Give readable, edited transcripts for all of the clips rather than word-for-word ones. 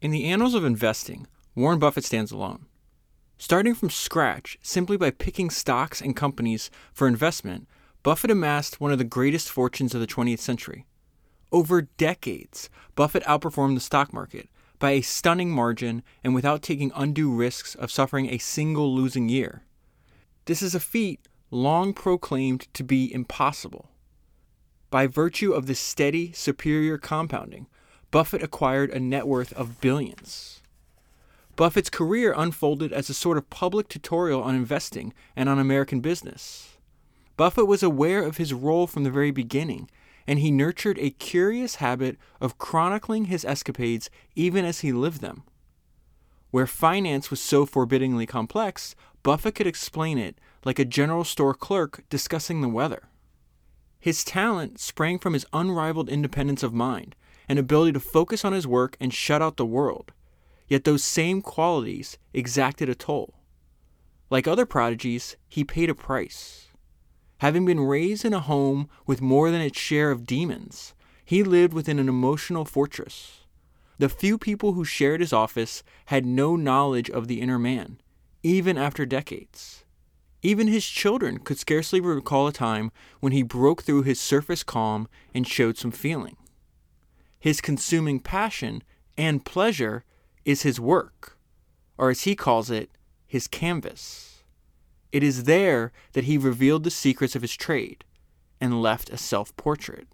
In the annals of investing, Warren Buffett stands alone. Starting from scratch, simply by picking stocks and companies for investment, Buffett amassed one of the greatest fortunes of the 20th century. Over decades, Buffett outperformed the stock market by a stunning margin and without taking undue risks of suffering a single losing year. This is a feat long proclaimed to be impossible. By virtue of this steady, superior compounding, Buffett acquired a net worth of billions. Buffett's career unfolded as a sort of public tutorial on investing and on American business. Buffett was aware of his role from the very beginning, and he nurtured a curious habit of chronicling his escapades even as he lived them. Where finance was so forbiddingly complex, Buffett could explain it like a general store clerk discussing the weather. His talent sprang from his unrivaled independence of mind and ability to focus on his work and shut out the world. Yet those same qualities exacted a toll. Like other prodigies, he paid a price. Having been raised in a home with more than its share of demons, he lived within an emotional fortress. The few people who shared his office had no knowledge of the inner man, even after decades. Even his children could scarcely recall a time when he broke through his surface calm and showed some feeling. His consuming passion and pleasure is his work, or as he calls it, his canvas. It is there that he revealed the secrets of his trade and left a self-portrait.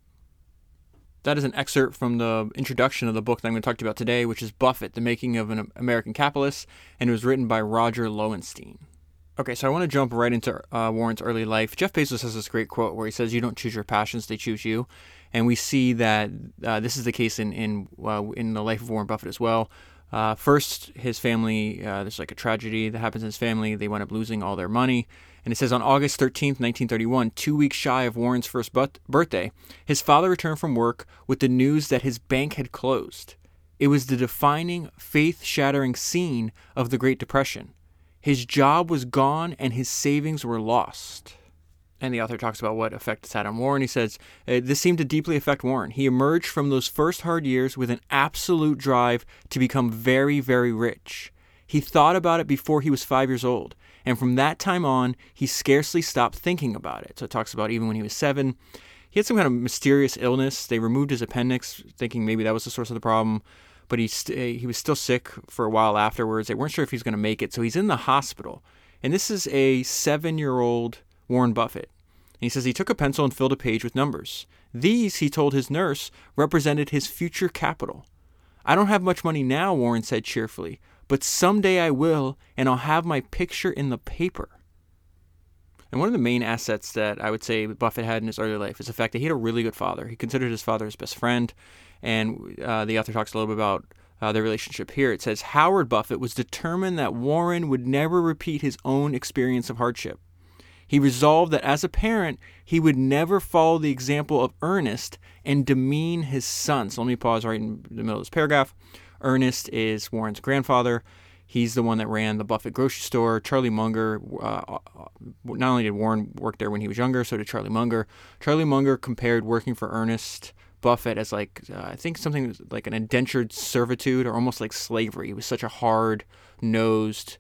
That is an excerpt from the introduction of the book that I'm going to talk to you about today, which is Buffett, The Making of an American Capitalist, and it was written by Roger Lowenstein. Okay, so I want to jump right into Warren's early life. Jeff Bezos has this great quote where he says, "You don't choose your passions, they choose you." And we see that this is the case in the life of Warren Buffett as well. First, his family, there's like a tragedy that happens in his family. They wind up losing all their money. And it says on August 13th, 1931, 2 weeks shy of Warren's first birthday, his father returned from work with the news that his bank had closed. It was the defining, faith-shattering scene of the Great Depression. His job was gone and his savings were lost. And the author talks about what effect it's had on Warren. He says, this seemed to deeply affect Warren. He emerged from those first hard years with an absolute drive to become very, very rich. He thought about it before he was 5 years old. And from that time on, he scarcely stopped thinking about it. So it talks about even when he was 7. He had some kind of mysterious illness. They removed his appendix, thinking maybe that was the source of the problem. But he was still sick for a while afterwards. They weren't sure if he was going to make it. So he's in the hospital. And this is a 7-year-old Warren Buffett. And he says he took a pencil and filled a page with numbers. These, he told his nurse, represented his future capital. "I don't have much money now," Warren said cheerfully, "but someday I will, and I'll have my picture in the paper." And one of the main assets that I would say Buffett had in his early life is the fact that he had a really good father. He considered his father his best friend. And the author talks a little bit about their relationship here. It says, Howard Buffett was determined that Warren would never repeat his own experience of hardship. He resolved that as a parent, he would never follow the example of Ernest and demean his son. So let me pause right in the middle of this paragraph. Ernest is Warren's grandfather. He's the one that ran the Buffett grocery store. Charlie Munger, not only did Warren work there when he was younger, so did Charlie Munger. Charlie Munger compared working for Ernest Buffett as like, I think something like an indentured servitude or almost like slavery. He was such a hard-nosed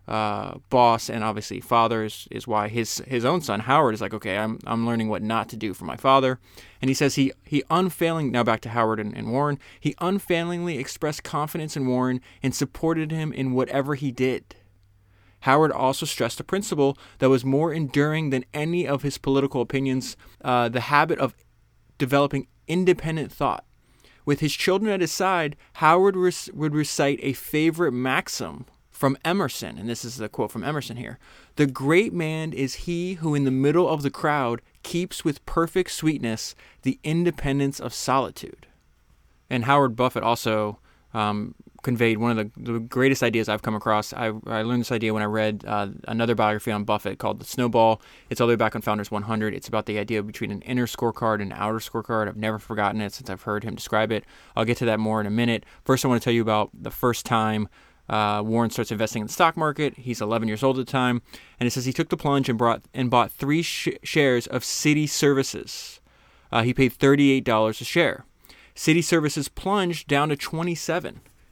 boss, and obviously father is why his own son Howard is like, okay, I'm learning what not to do for my father. And he says he unfailing, now back to Howard and Warren, he unfailingly expressed confidence in Warren and supported him in whatever he did. Howard also stressed a principle that was more enduring than any of his political opinions, the habit of developing independent thought. With his children at his side, Howard would recite a favorite maxim from Emerson, and this is the quote from Emerson here. "The great man is he who in the middle of the crowd keeps with perfect sweetness the independence of solitude." And Howard Buffett also conveyed one of the greatest ideas I've come across. I learned this idea when I read another biography on Buffett called The Snowball. It's all the way back on Founders 100. It's about the idea between an inner scorecard and an outer scorecard. I've never forgotten it since I've heard him describe it. I'll get to that more in a minute. First, I want to tell you about the first time Warren starts investing in the stock market. He's 11 years old at the time. And it says he took the plunge and bought 3 shares of City Services. He paid $38 a share. City Services plunged down to 27.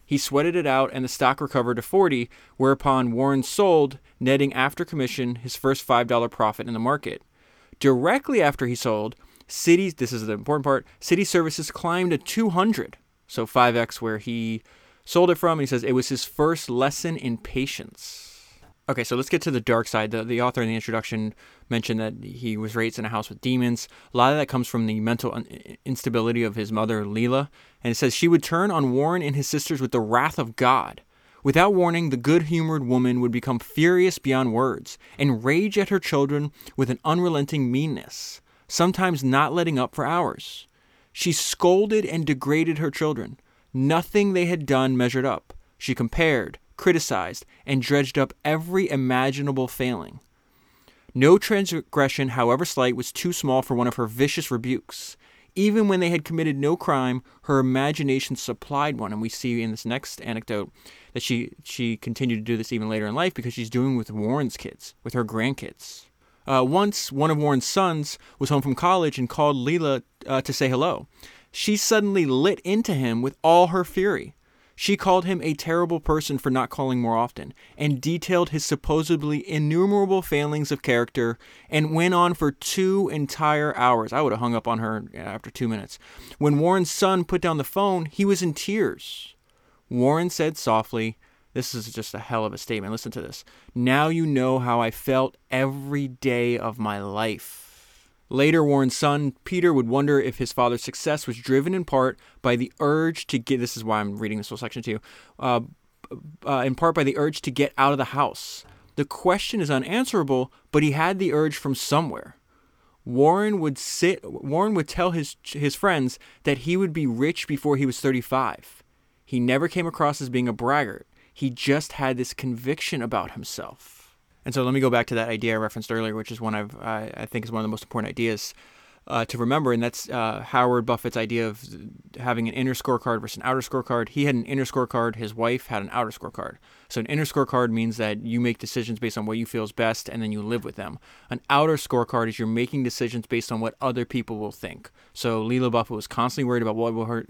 He sweated it out, and the stock recovered to 40, whereupon Warren sold, netting after commission his first $5 profit in the market. Directly after he sold, this is the important part, Citi Services climbed to 200, so 5x where he sold it from. He says it was his first lesson in patience. Okay, so let's get to the dark side. The author in the introduction mentioned that he was raised in a house with demons. A lot of that comes from the mental instability of his mother, Leela. And it says she would turn on Warren and his sisters with the wrath of God. Without warning, the good-humored woman would become furious beyond words and rage at her children with an unrelenting meanness, sometimes not letting up for hours. She scolded and degraded her children. Nothing they had done measured up. She compared, criticized, and dredged up every imaginable failing. No transgression, however slight, was too small for one of her vicious rebukes. Even when they had committed no crime, her imagination supplied one. And we see in this next anecdote that she continued to do this even later in life because she's doing it with Warren's kids, with her grandkids. Once, one of Warren's sons was home from college and called Leela to say hello. She suddenly lit into him with all her fury. She called him a terrible person for not calling more often, and detailed his supposedly innumerable failings of character, and went on for 2 entire hours. I would have hung up on her after 2 minutes. When Warren's son put down the phone, he was in tears. Warren said softly, this is just a hell of a statement, listen to this, "Now you know how I felt every day of my life." Later, Warren's son, Peter, would wonder if his father's success was driven in part by the urge to get, this is why I'm reading this whole section to you, in part by the urge to get out of the house. The question is unanswerable, but he had the urge from somewhere. Warren would tell his friends that he would be rich before he was 35. He never came across as being a braggart. He just had this conviction about himself. And so let me go back to that idea I referenced earlier, which is one I think is one of the most important ideas to remember, and that's Howard Buffett's idea of having an inner scorecard versus an outer scorecard. He had an inner scorecard. His wife had an outer scorecard. So an inner scorecard means that you make decisions based on what you feel is best, and then you live with them. An outer scorecard is you're making decisions based on what other people will think. So Leela Buffett was constantly worried about what will her,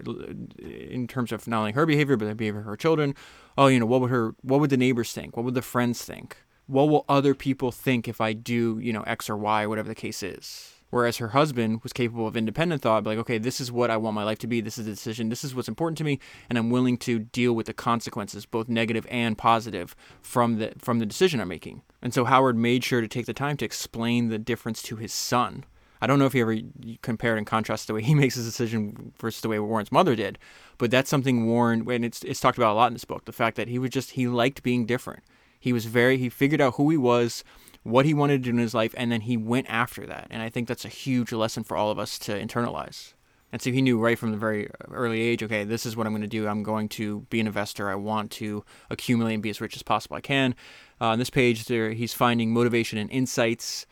in terms of not only her behavior, but the behavior of her children. Oh, what would the neighbors think? What would the friends think? What will other people think if I do, X or Y, whatever the case is? Whereas her husband was capable of independent thought, like, okay, this is what I want my life to be. This is the decision. This is what's important to me. And I'm willing to deal with the consequences, both negative and positive, from the decision I'm making. And so Howard made sure to take the time to explain the difference to his son. I don't know if he ever compared and contrasted the way he makes his decision versus the way Warren's mother did. But that's something Warren, and it's talked about a lot in this book, the fact that he liked being different. He figured out who he was, what he wanted to do in his life, and then he went after that. And I think that's a huge lesson for all of us to internalize. And so he knew right from the very early age, okay, this is what I'm going to do. I'm going to be an investor. I want to accumulate and be as rich as possible I can. On this page, he's finding motivation and insights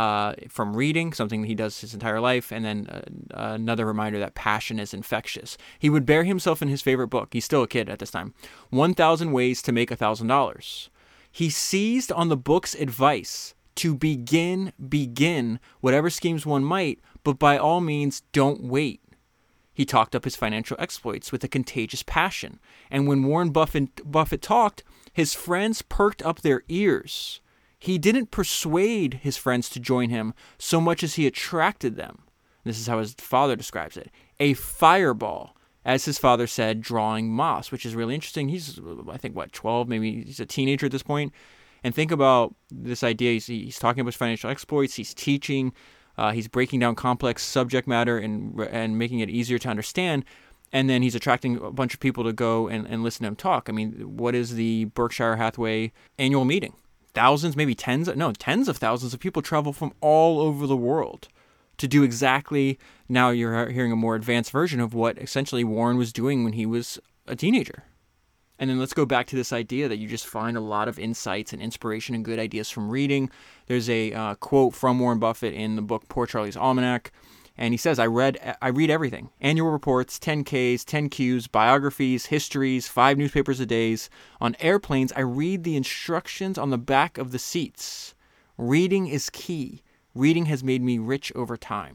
from reading, something he does his entire life, and then another reminder that passion is infectious. He would bury himself in his favorite book. He's still a kid at this time. 1,000 Ways to Make $1,000. He seized on the book's advice to begin whatever schemes one might, but by all means, don't wait. He talked up his financial exploits with a contagious passion, and when Warren Buffett talked, his friends perked up their ears. He didn't persuade his friends to join him so much as he attracted them. This is how his father describes it. A fireball, as his father said, drawing moths, which is really interesting. He's, I think, 12? Maybe he's a teenager at this point. And think about this idea. He's talking about his financial exploits. He's teaching. He's breaking down complex subject matter and making it easier to understand. And then he's attracting a bunch of people to go and listen to him talk. I mean, what is the Berkshire Hathaway annual meeting? Thousands, maybe tens of thousands of people travel from all over the world to do exactly, now you're hearing a more advanced version of what essentially Warren was doing when he was a teenager. And then let's go back to this idea that you just find a lot of insights and inspiration and good ideas from reading. There's a quote from Warren Buffett in the book Poor Charlie's Almanac, and he says, I read everything. Annual reports, 10Ks, 10Qs, biographies, histories, 5 newspapers a day. On airplanes, I read the instructions on the back of the seats. Reading is key. Reading has made me rich over time.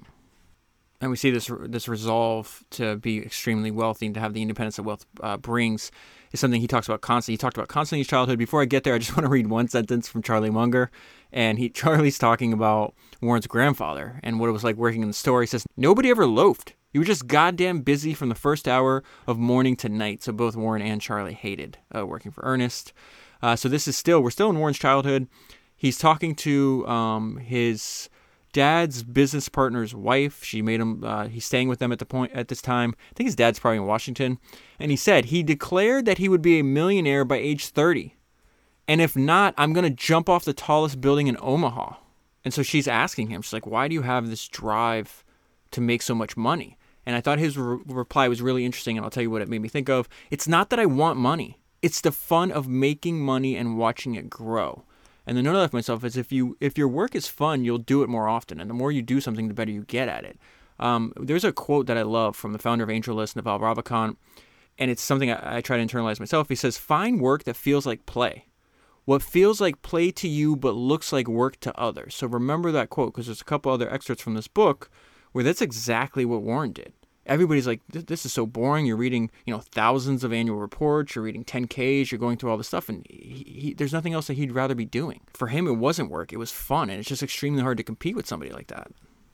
And we see this resolve to be extremely wealthy and to have the independence that wealth brings is something he talks about constantly. He talked about constantly in his childhood. Before I get there, I just want to read one sentence from Charlie Munger. And Charlie's talking about Warren's grandfather and what it was like working in the store. He says, nobody ever loafed. You were just goddamn busy from the first hour of morning to night. So both Warren and Charlie hated working for Ernest. So we're still in Warren's childhood. He's talking to his dad's business partner's wife. She made him, he's staying with them at this time. I think his dad's probably in Washington. And he said he declared that he would be a millionaire by age 30. And if not, I'm going to jump off the tallest building in Omaha. And so she's asking him, she's like, why do you have this drive to make so much money? And I thought his reply was really interesting, and I'll tell you what it made me think of. It's not that I want money. It's the fun of making money and watching it grow. And the note I left myself is if your work is fun, you'll do it more often. And the more you do something, the better you get at it. There's a quote that I love from the founder of AngelList, Naval Ravikant, and it's something I try to internalize myself. He says, find work that feels like play. What feels like play to you but looks like work to others. So remember that quote, because there's a couple other excerpts from this book where that's exactly what Warren did. Everybody's like, this is so boring. You're reading, thousands of annual reports. You're reading 10Ks. You're going through all this stuff. And there's nothing else that he'd rather be doing. For him, it wasn't work. It was fun. And it's just extremely hard to compete with somebody like that.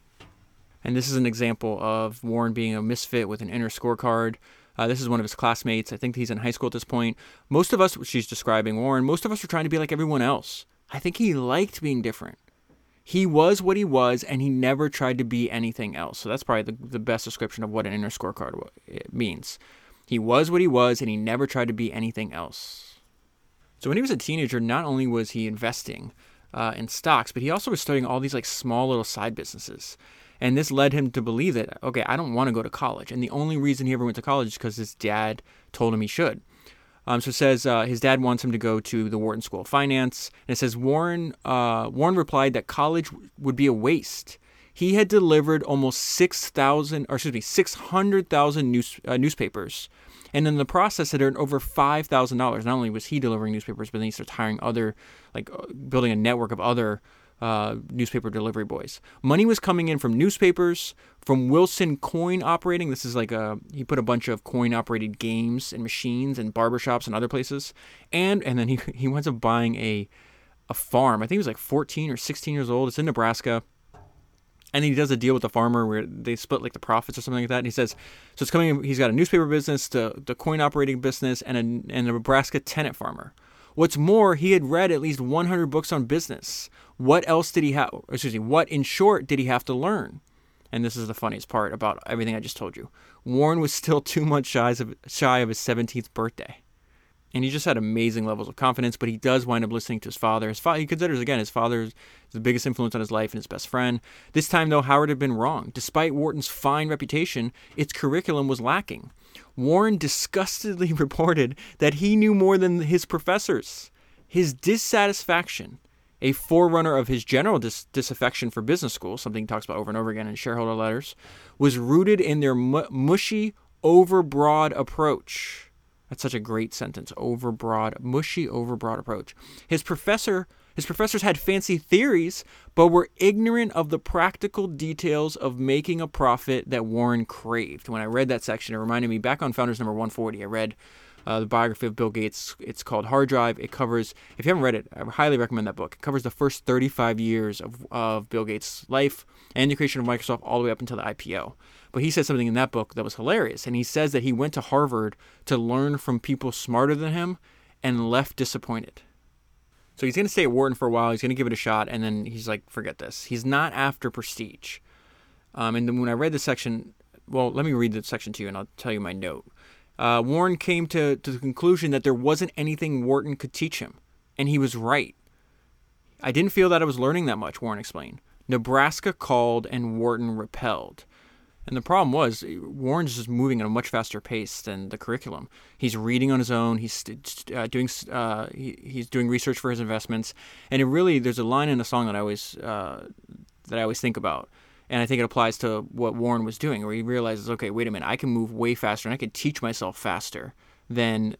And this is an example of Warren being a misfit with an inner scorecard. This is one of his classmates. I think he's in high school at this point. Most of us, she's describing Warren, most of us are trying to be like everyone else. I think he liked being different. He was what he was, and he never tried to be anything else. So that's probably the best description of what an inner scorecard means. He was what he was, and he never tried to be anything else. So when he was a teenager, not only was he investing in stocks, but he also was starting all these like small little side businesses. And this led him to believe that, okay, I don't want to go to college. And the only reason he ever went to college is because his dad told him he should. So it says his dad wants him to go to the Wharton School of Finance. And it says Warren replied that college would be a waste. He had delivered almost 600,000 newspapers. And in the process, had earned over $5,000. Not only was he delivering newspapers, but then he starts hiring building a network of other newspaper delivery boys. Money was coming in from newspapers, from Wilson Coin Operating. This is he put a bunch of coin operated games and machines and barbershops and other places. And then he winds up buying a farm. I think he was like 14 or 16 years old. It's in Nebraska. And he does a deal with the farmer where they split like the profits or something like that. And he says, so it's coming, he's got a newspaper business, the coin operating business, and a Nebraska tenant farmer. What's more, he had read at least 100 books on business. What else did he have? What in short did he have to learn? And this is the funniest part about everything I just told you. Warren was still 2 months shy of his 17th birthday. And he just had amazing levels of confidence, but he does wind up listening to his father. He considers, again, his father is the biggest influence on his life and his best friend. This time, though, Howard had been wrong. Despite Wharton's fine reputation, its curriculum was lacking. Warren disgustedly reported that he knew more than his professors. His dissatisfaction, a forerunner of his general disaffection for business school, something he talks about over and over again in shareholder letters, was rooted in their mushy, overbroad approach. That's such a great sentence. Mushy, overbroad approach. His professors had fancy theories, but were ignorant of the practical details of making a profit that Warren craved. When I read that section, it reminded me, back on Founders number 140, I read the biography of Bill Gates. It's called Hard Drive. It covers, if you haven't read it, I highly recommend that book. It covers the first 35 years of Bill Gates' life and the creation of Microsoft all the way up until the IPO. But he said something in that book that was hilarious. And he says that he went to Harvard to learn from people smarter than him and left disappointed. So he's going to stay at Wharton for a while. He's going to give it a shot. And then he's like, forget this. He's not after prestige. And then when I read this section, well, let me read the section to you and I'll tell you my note. Warren came to the conclusion that there wasn't anything Wharton could teach him. And he was right. I didn't feel that I was learning that much, Warren explained. Nebraska called and Wharton repelled. And the problem was, Warren's just moving at a much faster pace than the curriculum. He's reading on his own. He's doing research for his investments. And there's a line in a song that I always think about. And I think it applies to what Warren was doing, where he realizes, okay, wait a minute, I can move way faster and I can teach myself faster than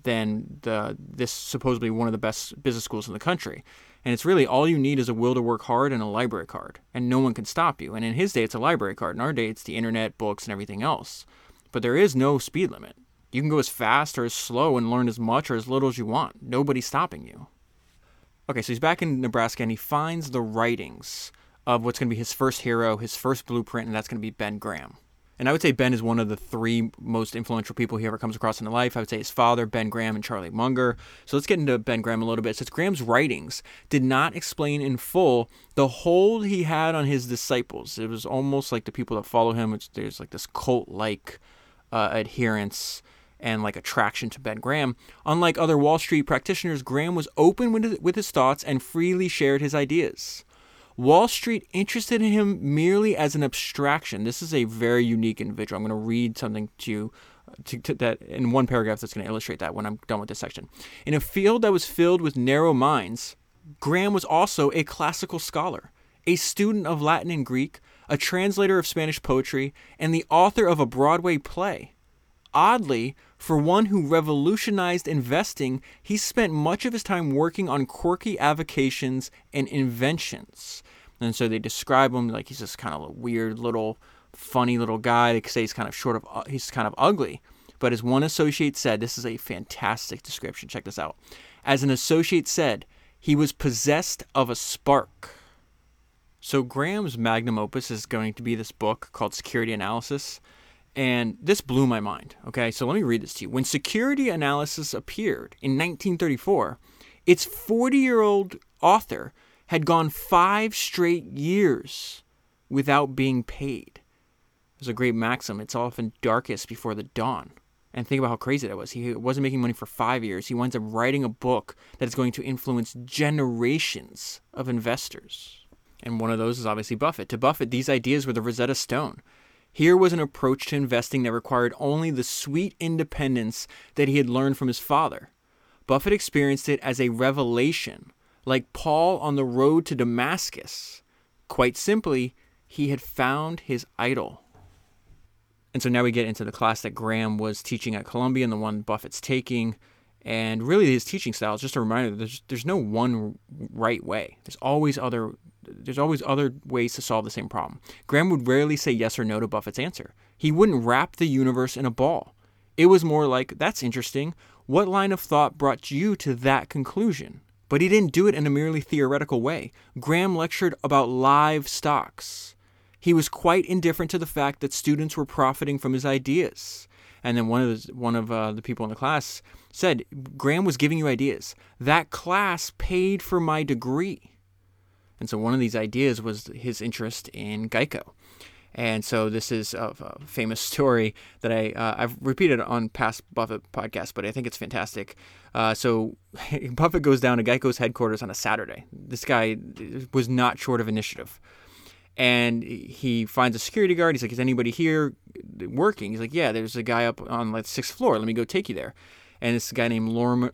this supposedly one of the best business schools in the country. And it's really all you need is a will to work hard and a library card, and no one can stop you. And in his day, it's a library card. In our day, it's the internet, books, and everything else. But there is no speed limit. You can go as fast or as slow and learn as much or as little as you want. Nobody's stopping you. Okay, so he's back in Nebraska and he finds the writings of what's going to be his first hero, his first blueprint, and that's going to be Ben Graham. And I would say Ben is one of the three most influential people he ever comes across in his life. I would say his father, Ben Graham, and Charlie Munger. So let's get into Ben Graham a little bit. Since Graham's writings did not explain in full the hold he had on his disciples. It was almost like the people that follow him, there's like this cult-like adherence and like attraction to Ben Graham. Unlike other Wall Street practitioners, Graham was open with his thoughts and freely shared his ideas. Wall Street interested in him merely as an abstraction. This is a very unique individual. I'm going to read something to you to that in one paragraph that's going to illustrate that when I'm done with this section. In a field that was filled with narrow minds, Graham was also a classical scholar, a student of Latin and Greek, a translator of Spanish poetry, and the author of a Broadway play. Oddly, for one who revolutionized investing, he spent much of his time working on quirky avocations and inventions. And so they describe him like he's this kind of weird little, funny little guy. They say he's kind of ugly. But as one associate said, this is a fantastic description. Check this out. As an associate said, he was possessed of a spark. So Graham's magnum opus is going to be this book called Security Analysis. And this blew my mind. Okay, so let me read this to you. When Security Analysis appeared in 1934, its 40-year-old author had gone 5 straight years without being paid. There's a great maxim. It's often darkest before the dawn. And think about how crazy that was. He wasn't making money for 5 years. He winds up writing a book that is going to influence generations of investors. And one of those is obviously Buffett. To Buffett, these ideas were the Rosetta Stone. Here was an approach to investing that required only the sweet independence that he had learned from his father. Buffett experienced it as a revelation, like Paul on the road to Damascus. Quite simply, he had found his idol. And so now we get into the class that Graham was teaching at Columbia and the one Buffett's taking. And really his teaching style is just a reminder that there's no one right way. There's always other ways to solve the same problem. Graham would rarely say yes or no to Buffett's answer. He wouldn't wrap the universe in a ball. It was more like, that's interesting. What line of thought brought you to that conclusion? But he didn't do it in a merely theoretical way. Graham lectured about live stocks. He was quite indifferent to the fact that students were profiting from his ideas. And then one of the people in the class said, Graham was giving you ideas. That class paid for my degree. And so one of these ideas was his interest in Geico. And so this is a famous story that I've repeated on past Buffett podcasts, but I think it's fantastic. So Buffett goes down to Geico's headquarters on a Saturday. This guy was not short of initiative. And he finds a security guard. He's like, is anybody here working? He's like, yeah, there's a guy up on the 6th floor. Let me go take you there. And this guy named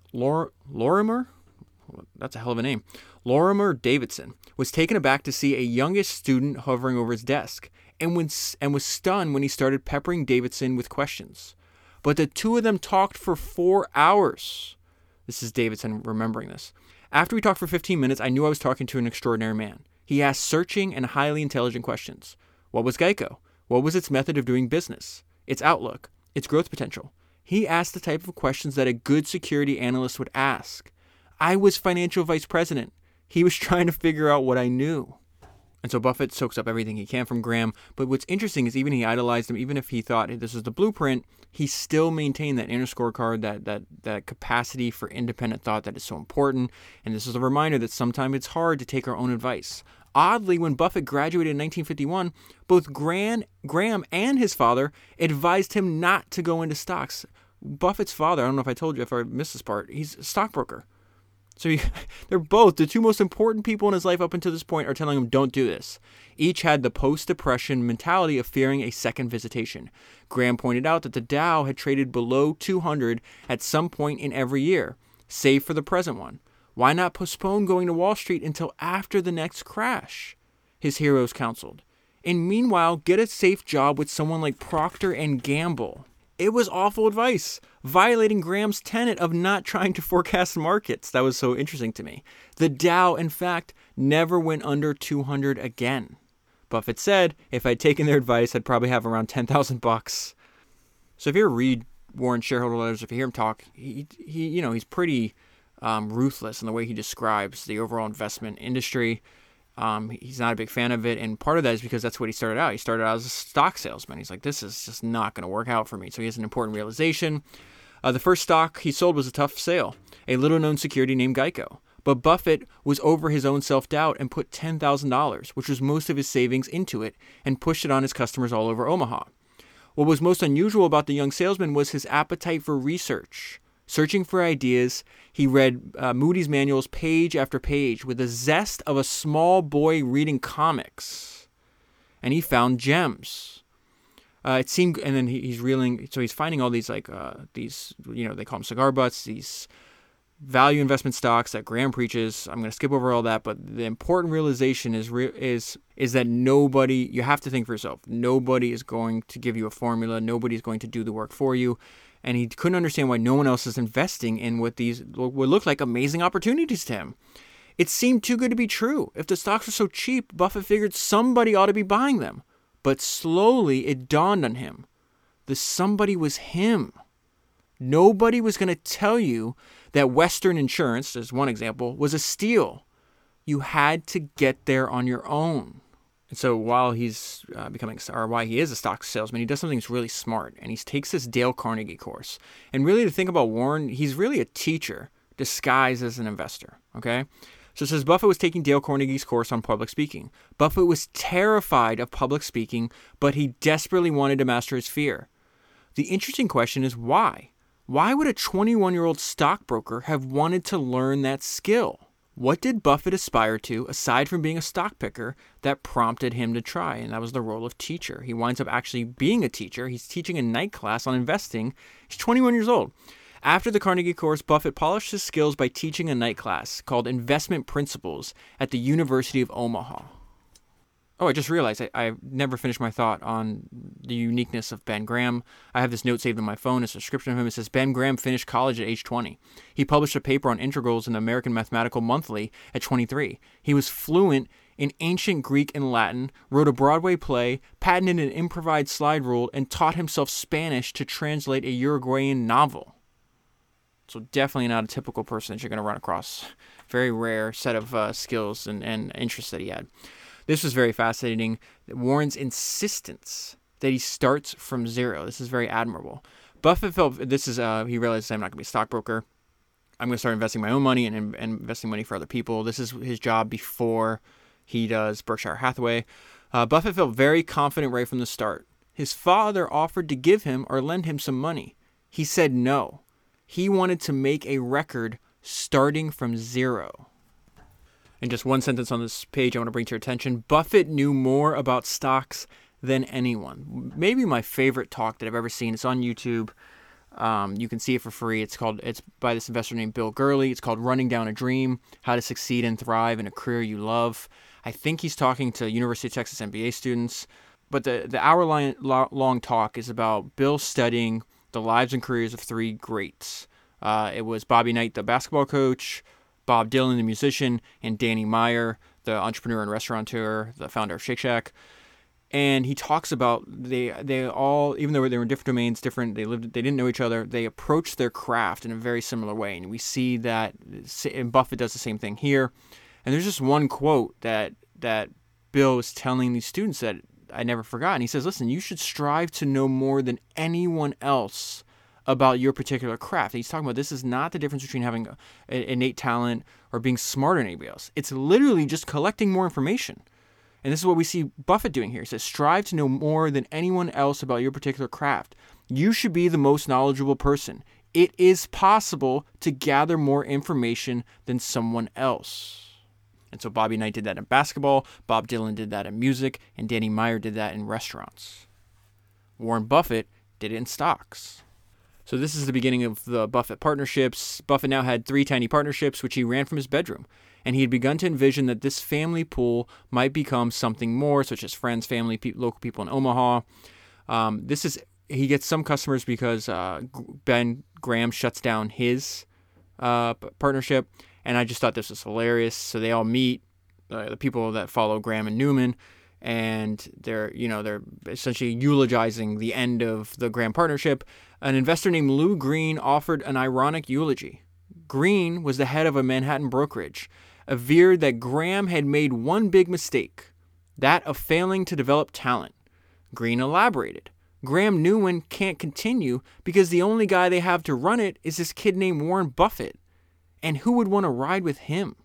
Lorimer, that's a hell of a name, Lorimer Davidson, was taken aback to see a youngish student hovering over his desk and was stunned when he started peppering Davidson with questions. But the two of them talked for 4 hours. This is Davidson remembering this. After we talked for 15 minutes, I knew I was talking to an extraordinary man. He asked searching and highly intelligent questions. What was Geico? What was its method of doing business? Its outlook? Its growth potential? He asked the type of questions that a good security analyst would ask. I was financial vice president. He was trying to figure out what I knew. And so Buffett soaks up everything he can from Graham. But what's interesting is even he idolized him, even if he thought this was the blueprint, he still maintained that inner scorecard, that capacity for independent thought that is so important. And this is a reminder that sometimes it's hard to take our own advice. Oddly, when Buffett graduated in 1951, both Graham and his father advised him not to go into stocks. Buffett's father, I don't know if I told you, if I missed this part, he's a stockbroker. So they're both, the two most important people in his life up until this point are telling him, don't do this. Each had the post-depression mentality of fearing a second visitation. Graham pointed out that the Dow had traded below 200 at some point in every year, save for the present one. Why not postpone going to Wall Street until after the next crash? His heroes counseled. And meanwhile, get a safe job with someone like Procter & Gamble. It was awful advice, violating Graham's tenet of not trying to forecast markets. That was so interesting to me. The Dow, in fact, never went under 200 again. Buffett said, if I'd taken their advice, I'd probably have around $10,000. So if you ever read Warren's shareholder letters, if you hear him talk, he's pretty ruthless in the way he describes the overall investment industry. He's not a big fan of it, and part of that is because that's what he started out. He started out as a stock salesman. He's like, this is just not going to work out for me. So he has an important realization. The first stock he sold was a tough sale, a little-known security named Geico. But Buffett was over his own self-doubt and put $10,000, which was most of his savings, into it and pushed it on his customers all over Omaha. What was most unusual about the young salesman was his appetite for research. Searching for ideas, he read Moody's manuals page after page with the zest of a small boy reading comics. And he found gems. It seemed, and then he's reeling, so he's finding all these, they call them cigar butts, these value investment stocks that Graham preaches. I'm going to skip over all that, but the important realization is that nobody, you have to think for yourself. Nobody is going to give you a formula. Nobody is going to do the work for you. And he couldn't understand why no one else is investing in what look like amazing opportunities to him. It seemed too good to be true. If the stocks were so cheap, Buffett figured somebody ought to be buying them. But slowly it dawned on him. The somebody was him. Nobody was going to tell you that Western Insurance, as one example, was a steal. You had to get there on your own. And so while he's why he is a stock salesman, he does something that's really smart. And he takes this Dale Carnegie course. And really, to think about Warren, he's really a teacher disguised as an investor. Okay? So it says Buffett was taking Dale Carnegie's course on public speaking. Buffett was terrified of public speaking, but he desperately wanted to master his fear. The interesting question is why? Why would a 21-year-old stockbroker have wanted to learn that skill? What did Buffett aspire to, aside from being a stock picker, that prompted him to try? And that was the role of teacher. He winds up actually being a teacher. He's teaching a night class on investing. He's 21 years old. After the Carnegie course, Buffett polished his skills by teaching a night class called Investment Principles at the University of Omaha. Oh, I just realized I never finished my thought on the uniqueness of Ben Graham. I have this note saved on my phone, a description of him. It says, Ben Graham finished college at age 20. He published a paper on integrals in the American Mathematical Monthly at 23. He was fluent in ancient Greek and Latin, wrote a Broadway play, patented an improvised slide rule, and taught himself Spanish to translate a Uruguayan novel. So definitely not a typical person that you're going to run across. Very rare set of skills and interests that he had. This was very fascinating. Warren's insistence that he starts from zero. This is very admirable. Buffett felt he realized I'm not going to be a stockbroker. I'm going to start investing my own money and investing money for other people. This is his job before he does Berkshire Hathaway. Buffett felt very confident right from the start. His father offered to give him or lend him some money. He said no. He wanted to make a record starting from zero. And just one sentence on this page I want to bring to your attention. Buffett knew more about stocks than anyone. Maybe my favorite talk that I've ever seen. It's on YouTube. You can see it for free. It's by this investor named Bill Gurley. It's called Running Down a Dream, How to Succeed and Thrive in a Career You Love. I think he's talking to University of Texas MBA students. But the hour-long talk is about Bill studying the lives and careers of three greats. It was Bobby Knight, the basketball coach, Bob Dylan, the musician, and Danny Meyer, the entrepreneur and restaurateur, the founder of Shake Shack. And he talks about they all, even though they were in different domains, they didn't know each other, they approached their craft in a very similar way. And we see that, and Buffett does the same thing here. And there's just one quote that Bill is telling these students that I never forgot. And he says, listen, you should strive to know more than anyone else about your particular craft. And he's talking about this is not the difference between having an innate talent or being smarter than anybody else. It's literally just collecting more information. And this is what we see Buffett doing here. He says, strive to know more than anyone else about your particular craft. You should be the most knowledgeable person. It is possible to gather more information than someone else. And so Bobby Knight did that in basketball, Bob Dylan did that in music, and Danny Meyer did that in restaurants. Warren Buffett did it in stocks. So this is the beginning of the Buffett partnerships. Buffett now had 3 tiny partnerships, which he ran from his bedroom. And he had begun to envision that this family pool might become something more, such as friends, family, local people in Omaha. He gets some customers because Ben Graham shuts down his partnership. And I just thought this was hilarious. So they all meet, the people that follow Graham and Newman. and they're essentially eulogizing the end of the Graham partnership. An investor named Lou Green offered an ironic eulogy. Green was the head of a Manhattan brokerage, averred that Graham had made one big mistake, that of failing to develop talent. Green elaborated. Graham Newman can't continue because the only guy they have to run it is this kid named Warren Buffett. And who would want to ride with him?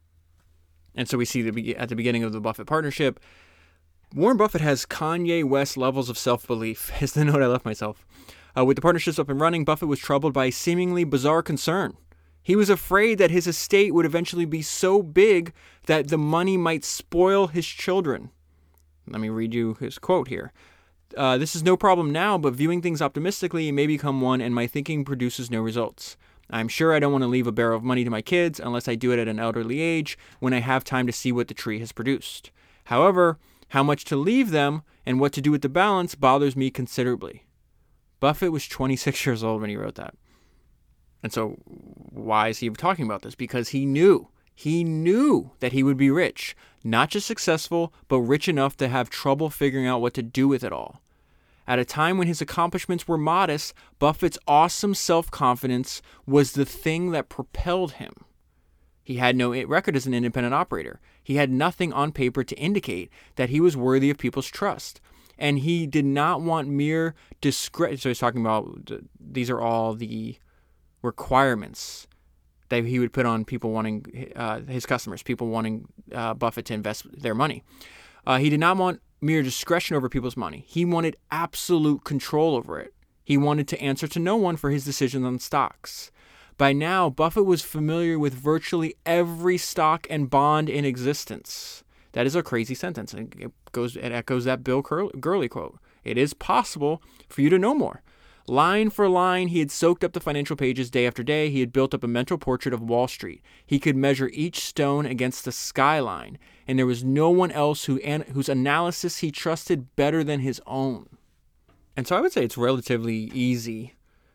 And so we see at the beginning of the Buffett partnership, Warren Buffett has Kanye West levels of self-belief, is the note I left myself. With the partnerships up and running, Buffett was troubled by a seemingly bizarre concern. He was afraid that his estate would eventually be so big that the money might spoil his children. Let me read you his quote here. This is no problem now, but viewing things optimistically, it may become one, and my thinking produces no results. I'm sure I don't want to leave a barrel of money to my kids unless I do it at an elderly age when I have time to see what the tree has produced. However, how much to leave them and what to do with the balance bothers me considerably. Buffett was 26 years old when he wrote that. And so why is he talking about this? Because he knew that he would be rich, not just successful, but rich enough to have trouble figuring out what to do with it all. At a time when his accomplishments were modest, Buffett's awesome self-confidence was the thing that propelled him. He had no record as an independent operator. He had nothing on paper to indicate that he was worthy of people's trust. And he did not want mere discretion. So he's talking about these are all the requirements that he would put on people wanting his customers, people wanting Buffett to invest their money. He did not want mere discretion over people's money. He wanted absolute control over it. He wanted to answer to no one for his decisions on stocks. By now, Buffett was familiar with virtually every stock and bond in existence. That is a crazy sentence. And it echoes that Bill Gurley quote. It is possible for you to know more. Line for line, he had soaked up the financial pages day after day. He had built up a mental portrait of Wall Street. He could measure each stone against the skyline, and there was no one else whose analysis he trusted better than his own. And so I would say it's relatively easy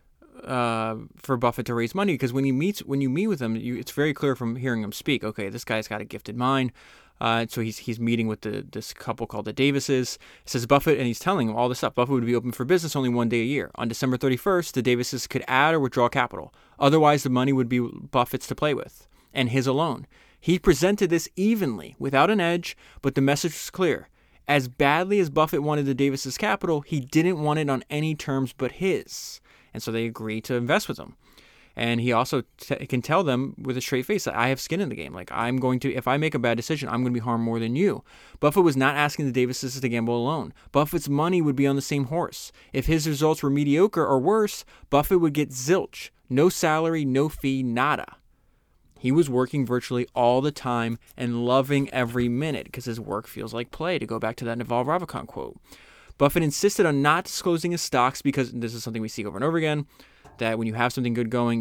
for Buffett to raise money, because when you meet with him, it's very clear from hearing him speak. Okay, this guy's got a gifted mind. So he's meeting with this couple called the Davises. It says Buffett, and he's telling them all this stuff. Buffett would be open for business only one day a year. On December 31st, the Davises could add or withdraw capital. Otherwise, the money would be Buffett's to play with, and his alone. He presented this evenly, without an edge, but the message was clear. As badly as Buffett wanted the Davises' capital, he didn't want it on any terms but his. And so they agreed to invest with him. And he also can tell them with a straight face that I have skin in the game. Like, if I make a bad decision, I'm going to be harmed more than you. Buffett was not asking the Davises to gamble alone. Buffett's money would be on the same horse. If his results were mediocre or worse, Buffett would get zilch. No salary, no fee, nada. He was working virtually all the time and loving every minute because his work feels like play, to go back to that Naval Ravikant quote. Buffett insisted on not disclosing his stocks because this is something we see over and over again, that when you have something good going,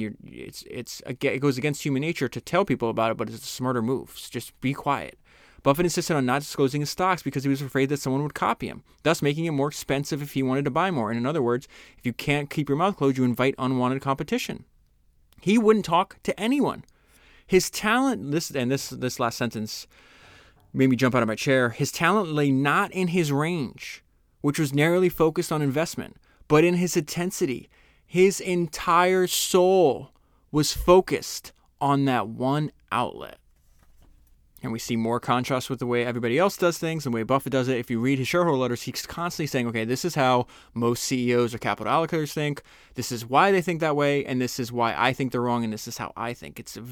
it goes against human nature to tell people about it, but it's a smarter move. So just be quiet. Buffett insisted on not disclosing his stocks because he was afraid that someone would copy him, thus making it more expensive if he wanted to buy more. And in other words, if you can't keep your mouth closed, you invite unwanted competition. He wouldn't talk to anyone. His talent, this last sentence made me jump out of my chair. His talent lay not in his range, which was narrowly focused on investment, but in his intensity. His entire soul was focused on that one outlet. And we see more contrast with the way everybody else does things, and the way Buffett does it. If you read his shareholder letters, he's constantly saying, okay, this is how most CEOs or capital allocators think. This is why they think that way, and this is why I think they're wrong, and this is how I think. It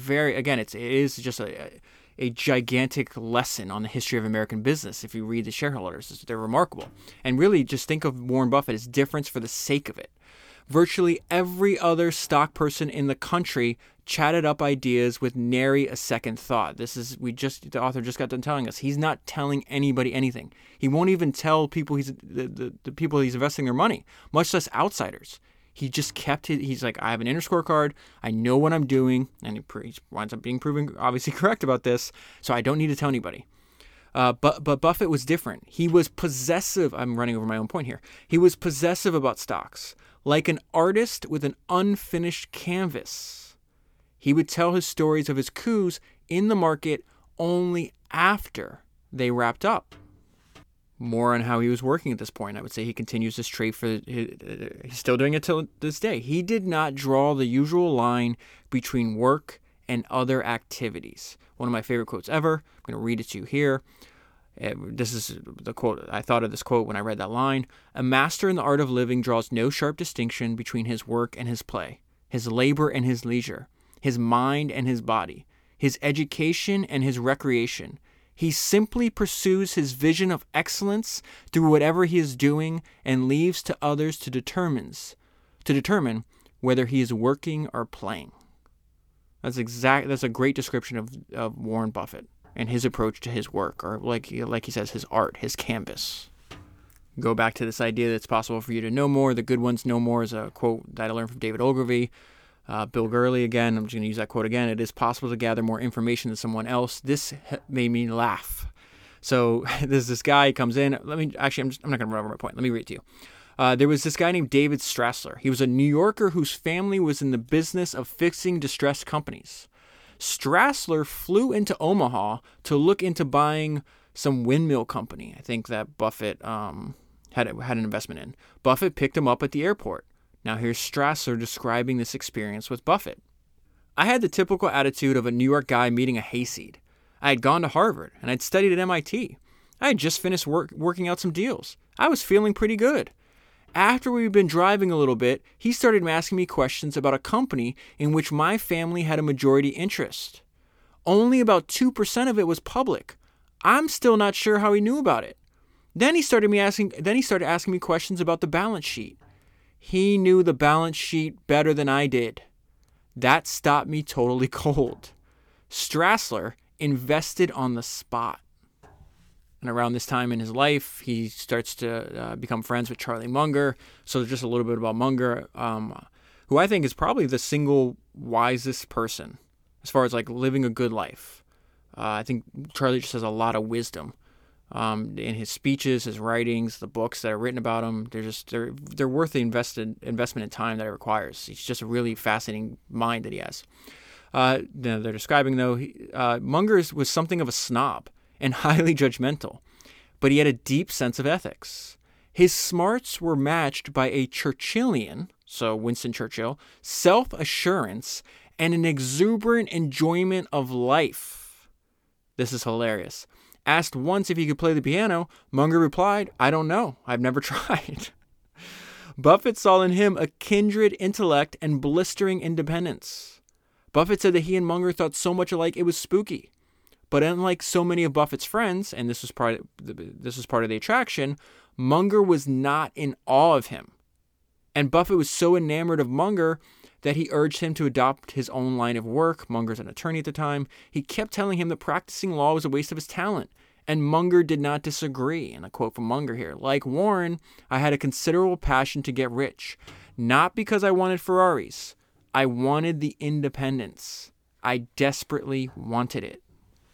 is just a gigantic lesson on the history of American business. If you read the shareholder letters, they're remarkable. And really just think of Warren Buffett as difference for the sake of it. Virtually every other stock person in the country chatted up ideas with nary a second thought. The author just got done telling us he's not telling anybody anything. He won't even tell people the people he's investing their money, much less outsiders. He just he's like, I have an inner scorecard. I know what I'm doing. And he winds up being proven obviously correct about this. So I don't need to tell anybody. But Buffett was different. He was possessive. I'm running over my own point here. He was possessive about stocks. Like an artist with an unfinished canvas. He would tell his stories of his coups in the market only after they wrapped up. More on how he was working at this point. I would say he continues this trait he's still doing it till this day. He did not draw the usual line between work and other activities. One of my favorite quotes ever. I'm going to read it to you here. This is the quote. I thought of this quote when I read that line. A master in the art of living draws no sharp distinction between his work and his play, his labor and his leisure, his mind and his body, his education and his recreation. He simply pursues his vision of excellence through whatever he is doing and leaves to others to determine whether he is working or playing. That's a great description of Warren Buffett and his approach to his work, or like he says, his art, his canvas. Go back to this idea that it's possible for you to know more. The good ones know more is a quote that I learned from David Ogilvy. Bill Gurley again. I'm just going to use that quote again. It is possible to gather more information than someone else. This made me laugh. So there's this guy who comes in. I'm not going to run over my point. Let me read it to you. There was this guy named David Strassler. He was a New Yorker whose family was in the business of fixing distressed companies. Strassler flew into Omaha to look into buying some windmill company. I think that Buffett had an investment in. Buffett picked him up at the airport. Now here's Strassler describing this experience with Buffett. I had the typical attitude of a New York guy meeting a hayseed. I had gone to Harvard and I'd studied at MIT. I had just finished working out some deals. I was feeling pretty good. After we'd been driving a little bit, he started asking me questions about a company in which my family had a majority interest. Only about 2% of it was public. I'm still not sure how he knew about it. Then he started asking me questions about the balance sheet. He knew the balance sheet better than I did. That stopped me totally cold. Strassler invested on the spot. And around this time in his life, he starts to become friends with Charlie Munger. So just a little bit about Munger, who I think is probably the single wisest person as far as like living a good life. I think Charlie just has a lot of wisdom. In his speeches, his writings, the books that are written about him, they're worth the investment in time that it requires. He's just a really fascinating mind that he has. They're describing though, Munger was something of a snob and highly judgmental, but he had a deep sense of ethics. His smarts were matched by a Churchillian, so Winston Churchill, self-assurance and an exuberant enjoyment of life. This is hilarious. Asked once if he could play the piano, Munger replied, "I don't know. I've never tried." Buffett saw in him a kindred intellect and blistering independence. Buffett said that he and Munger thought so much alike it was spooky. But unlike so many of Buffett's friends, and this was part of the attraction, Munger was not in awe of him. And Buffett was so enamored of Munger that he urged him to adopt his own line of work. Munger's an attorney at the time. He kept telling him that practicing law was a waste of his talent, and Munger did not disagree. And a quote from Munger here, "Like Warren, I had a considerable passion to get rich, not because I wanted Ferraris. I wanted the independence. I desperately wanted it."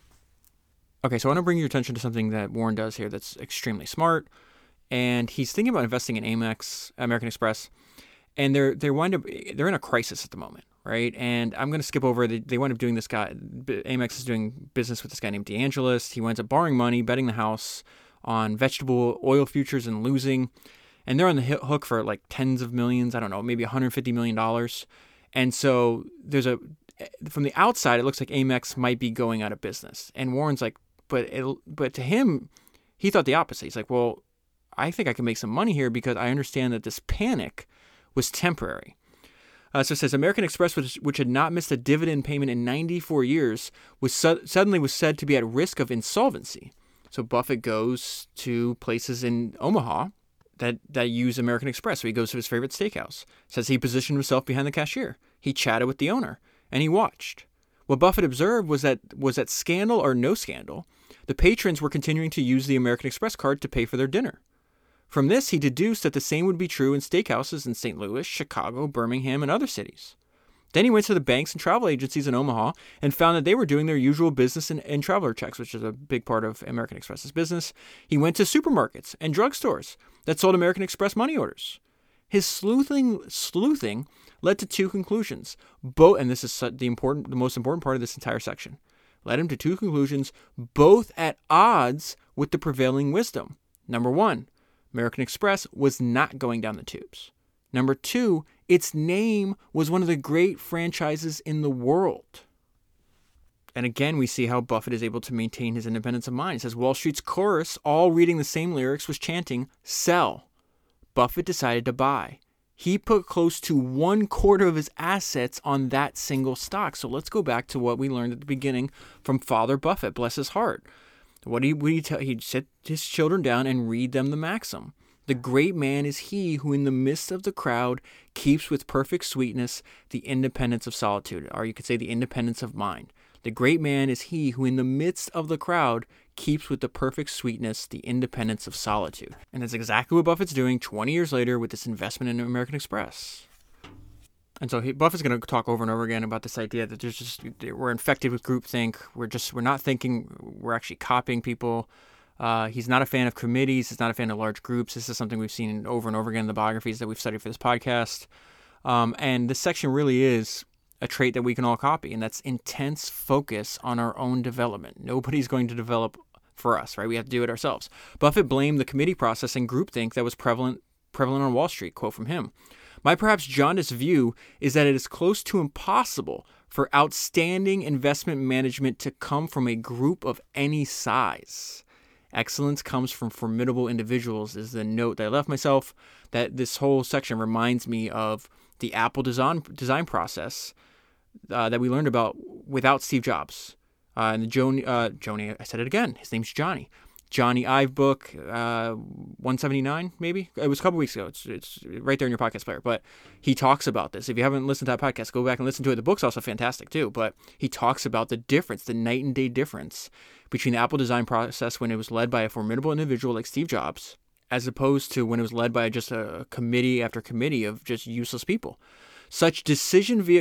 Okay, so I want to bring your attention to something that Warren does here that's extremely smart, and he's thinking about investing in Amex, American Express. And they're in a crisis at the moment, right? And I'm going to skip over. They wind up doing this guy. Amex is doing business with this guy named DeAngelis. He winds up borrowing money, betting the house on vegetable oil futures and losing. And they're on the hook for like tens of millions. I don't know, maybe $150 million. And so from the outside, it looks like Amex might be going out of business. And Warren's like, but to him, he thought the opposite. He's like, well, I think I can make some money here because I understand that this panic was temporary. So it says American Express, which had not missed a dividend payment in 94 years, suddenly was said to be at risk of insolvency. So Buffett goes to places in Omaha that use American Express. So he goes to his favorite steakhouse. Says he positioned himself behind the cashier. He chatted with the owner, and he watched. What Buffett observed was that scandal or no scandal, the patrons were continuing to use the American Express card to pay for their dinner. From this, he deduced that the same would be true in steakhouses in St. Louis, Chicago, Birmingham, and other cities. Then he went to the banks and travel agencies in Omaha and found that they were doing their usual business in traveler checks, which is a big part of American Express's business. He went to supermarkets and drugstores that sold American Express money orders. His sleuthing led to two conclusions, and this is the most important part of this entire section, led him to two conclusions, both at odds with the prevailing wisdom. Number one, American Express was not going down the tubes. Number two, its name was one of the great franchises in the world. And again, we see how Buffett is able to maintain his independence of mind. It says Wall Street's chorus, all reading the same lyrics, was chanting, "Sell." Buffett decided to buy. He put close to 1/4 of his assets on that single stock. So let's go back to what we learned at the beginning from Father Buffett, bless his heart. What did he tell? He'd sit his children down and read them the maxim. The great man is he who in the midst of the crowd keeps with perfect sweetness the independence of solitude, or you could say the independence of mind. The great man is he who in the midst of the crowd keeps with the perfect sweetness the independence of solitude. And that's exactly what Buffett's doing 20 years later with this investment in American Express. And so Buffett's going to talk over and over again about this idea that we're infected with groupthink. We're not thinking, we're actually copying people. He's not a fan of committees. He's not a fan of large groups. This is something we've seen over and over again in the biographies that we've studied for this podcast. And this section really is a trait that we can all copy, and that's intense focus on our own development. Nobody's going to develop for us, right? We have to do it ourselves. Buffett blamed the committee process and groupthink that was prevalent on Wall Street. Quote from him. My perhaps jaundiced view is that it is close to impossible for outstanding investment management to come from a group of any size. Excellence comes from formidable individuals is the note that I left myself. That this whole section reminds me of the Apple design process that we learned about without Steve Jobs. And the Joni, I said it again. His name's Johnny. Johnny Ive book, 179 maybe. It was a couple weeks ago. It's right there in your podcast player. But he talks about this. If you haven't listened to that podcast, go back and listen to it. The book's also fantastic too. But he talks about the difference, the night and day difference between the Apple design process when it was led by a formidable individual like Steve Jobs, as opposed to when it was led by just a committee after committee of just useless people. Such decision via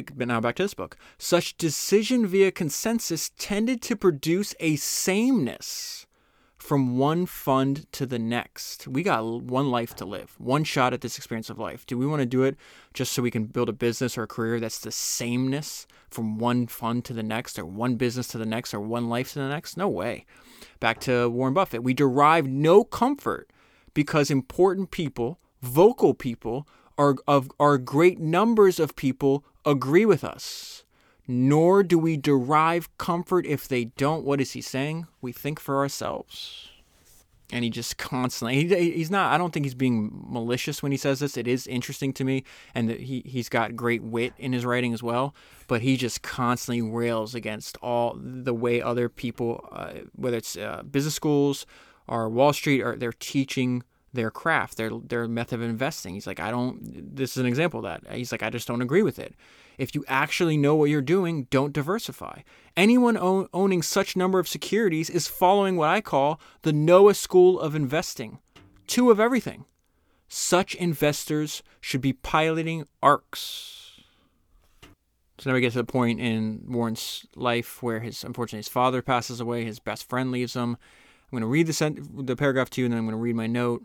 consensus tended to produce a sameness from one fund to the next. We got one life to live, one shot at this experience of life. Do we want to do it just so we can build a business or a career that's the sameness from one fund to the next, or one business to the next, or one life to the next? No way. Back to Warren Buffett. We derive no comfort because important people, vocal people, are great numbers of people agree with us. Nor do we derive comfort if they don't. What is he saying? We think for ourselves. And he just constantly, he's not, I don't think he's being malicious when he says this. It is interesting to me. And he's got great wit in his writing as well. But he just constantly rails against all the way other people, whether it's business schools or Wall Street, or they're teaching their craft, their method of investing. He's like, this is an example of that. He's like, I just don't agree with it. If you actually know what you're doing, don't diversify. Anyone owning such number of securities is following what I call the Noah school of investing. 2 of everything. Such investors should be piloting arcs. So now we get to the point in Warren's life where unfortunately his father passes away, his best friend leaves him. I'm going to read the paragraph to you, and then I'm going to read my note.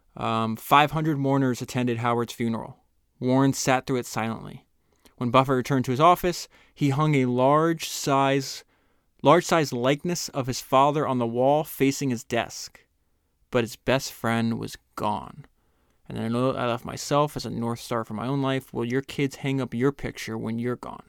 500 mourners attended Howard's funeral. Warren sat through it silently. When Buffett returned to his office, he hung a large-size likeness of his father on the wall facing his desk. But his best friend was gone. And then I left myself as a North Star for my own life. Will your kids hang up your picture when you're gone?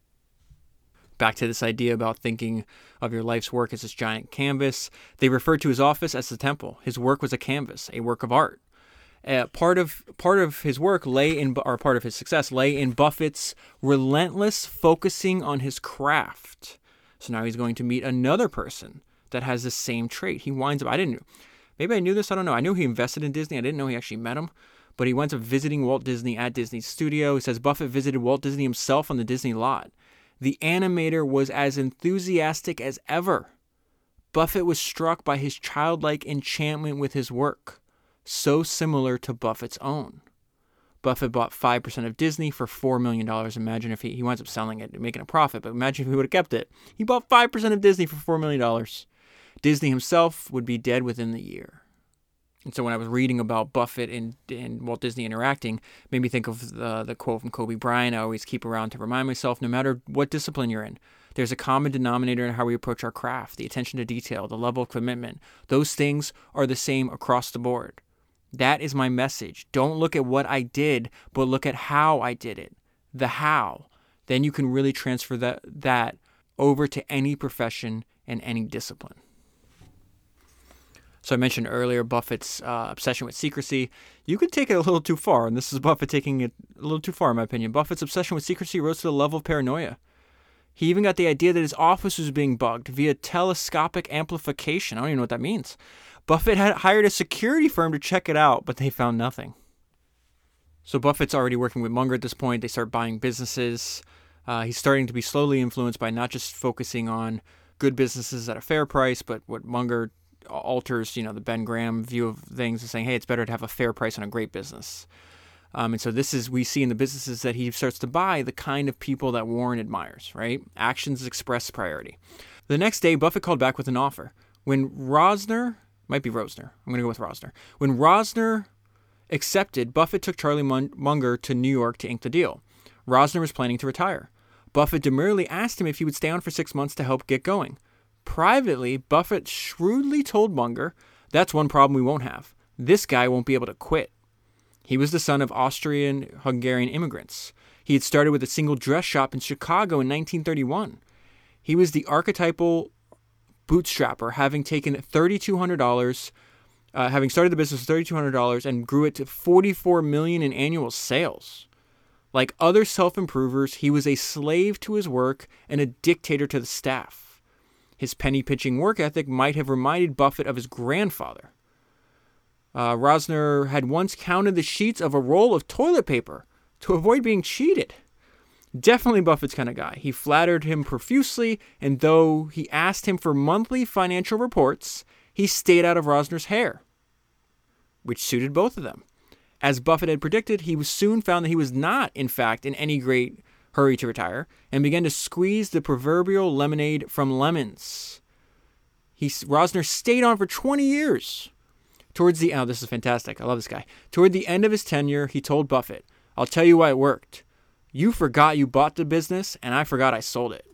Back to this idea about thinking of your life's work as this giant canvas. They referred to his office as the temple. His work was a canvas, a work of art. Part of his work part of his success lay in Buffett's relentless focusing on his craft. So now he's going to meet another person that has the same trait. He winds up, maybe I knew this, I don't know. I knew he invested in Disney. I didn't know he actually met him. But he winds up visiting Walt Disney at Disney's studio. He says Buffett visited Walt Disney himself on the Disney lot. The animator was as enthusiastic as ever. Buffett was struck by his childlike enchantment with his work, so similar to Buffett's own. Buffett bought 5% of Disney for $4 million. Imagine if he winds up selling it and making a profit, but imagine if he would have kept it. He bought 5% of Disney for $4 million. Disney himself would be dead within the year. And so when I was reading about Buffett and Walt Disney interacting, it made me think of the quote from Kobe Bryant. I always keep around to remind myself, no matter what discipline you're in, There's a common denominator in how we approach our craft, the attention to detail, the level of commitment. Those things are the same across the board. That is my message. Don't look at what I did, but look at how I did it. The how. Then you can really transfer that over to any profession and any discipline. So I mentioned earlier Buffett's obsession with secrecy. You could take it a little too far, and this is Buffett taking it a little too far, in my opinion. Buffett's obsession with secrecy rose to the level of paranoia. He even got the idea that his office was being bugged via telescopic amplification. I don't even know what that means. Buffett had hired a security firm to check it out, but they found nothing. So Buffett's already working with Munger at this point. They start buying businesses. He's starting to be slowly influenced by not just focusing on good businesses at a fair price, but what Munger alters, the Ben Graham view of things, and saying, hey, it's better to have a fair price on a great business. And so we see in the businesses that he starts to buy the kind of people that Warren admires, right? Actions express priority. The next day, Buffett called back with an offer. When Rosner, might be Rosner, I'm going to go with Rosner. When Rosner accepted, Buffett took Charlie Munger to New York to ink the deal. Rosner was planning to retire. Buffett demurely asked him if he would stay on for 6 months to help get going. Privately, Buffett shrewdly told Munger, that's one problem we won't have. This guy won't be able to quit. He was the son of Austrian-Hungarian immigrants. He had started with a single dress shop in Chicago in 1931. He was the archetypal bootstrapper, having taken $3,200, having started the business with $3,200 and grew it to $44 million in annual sales. Like other self-improvers, he was a slave to his work and a dictator to the staff. His penny-pinching work ethic might have reminded Buffett of his grandfather. Rosner had once counted the sheets of a roll of toilet paper to avoid being cheated. Definitely Buffett's kind of guy. He flattered him profusely, and though he asked him for monthly financial reports, he stayed out of Rosner's hair, which suited both of them. As Buffett had predicted, he soon found that he was not, in fact, in any great hurry to retire, and began to squeeze the proverbial lemonade from lemons. Rosner stayed on for 20 years. This is fantastic. I love this guy. Toward the end of his tenure, he told Buffett, I'll tell you why it worked. You forgot you bought the business, and I forgot I sold it.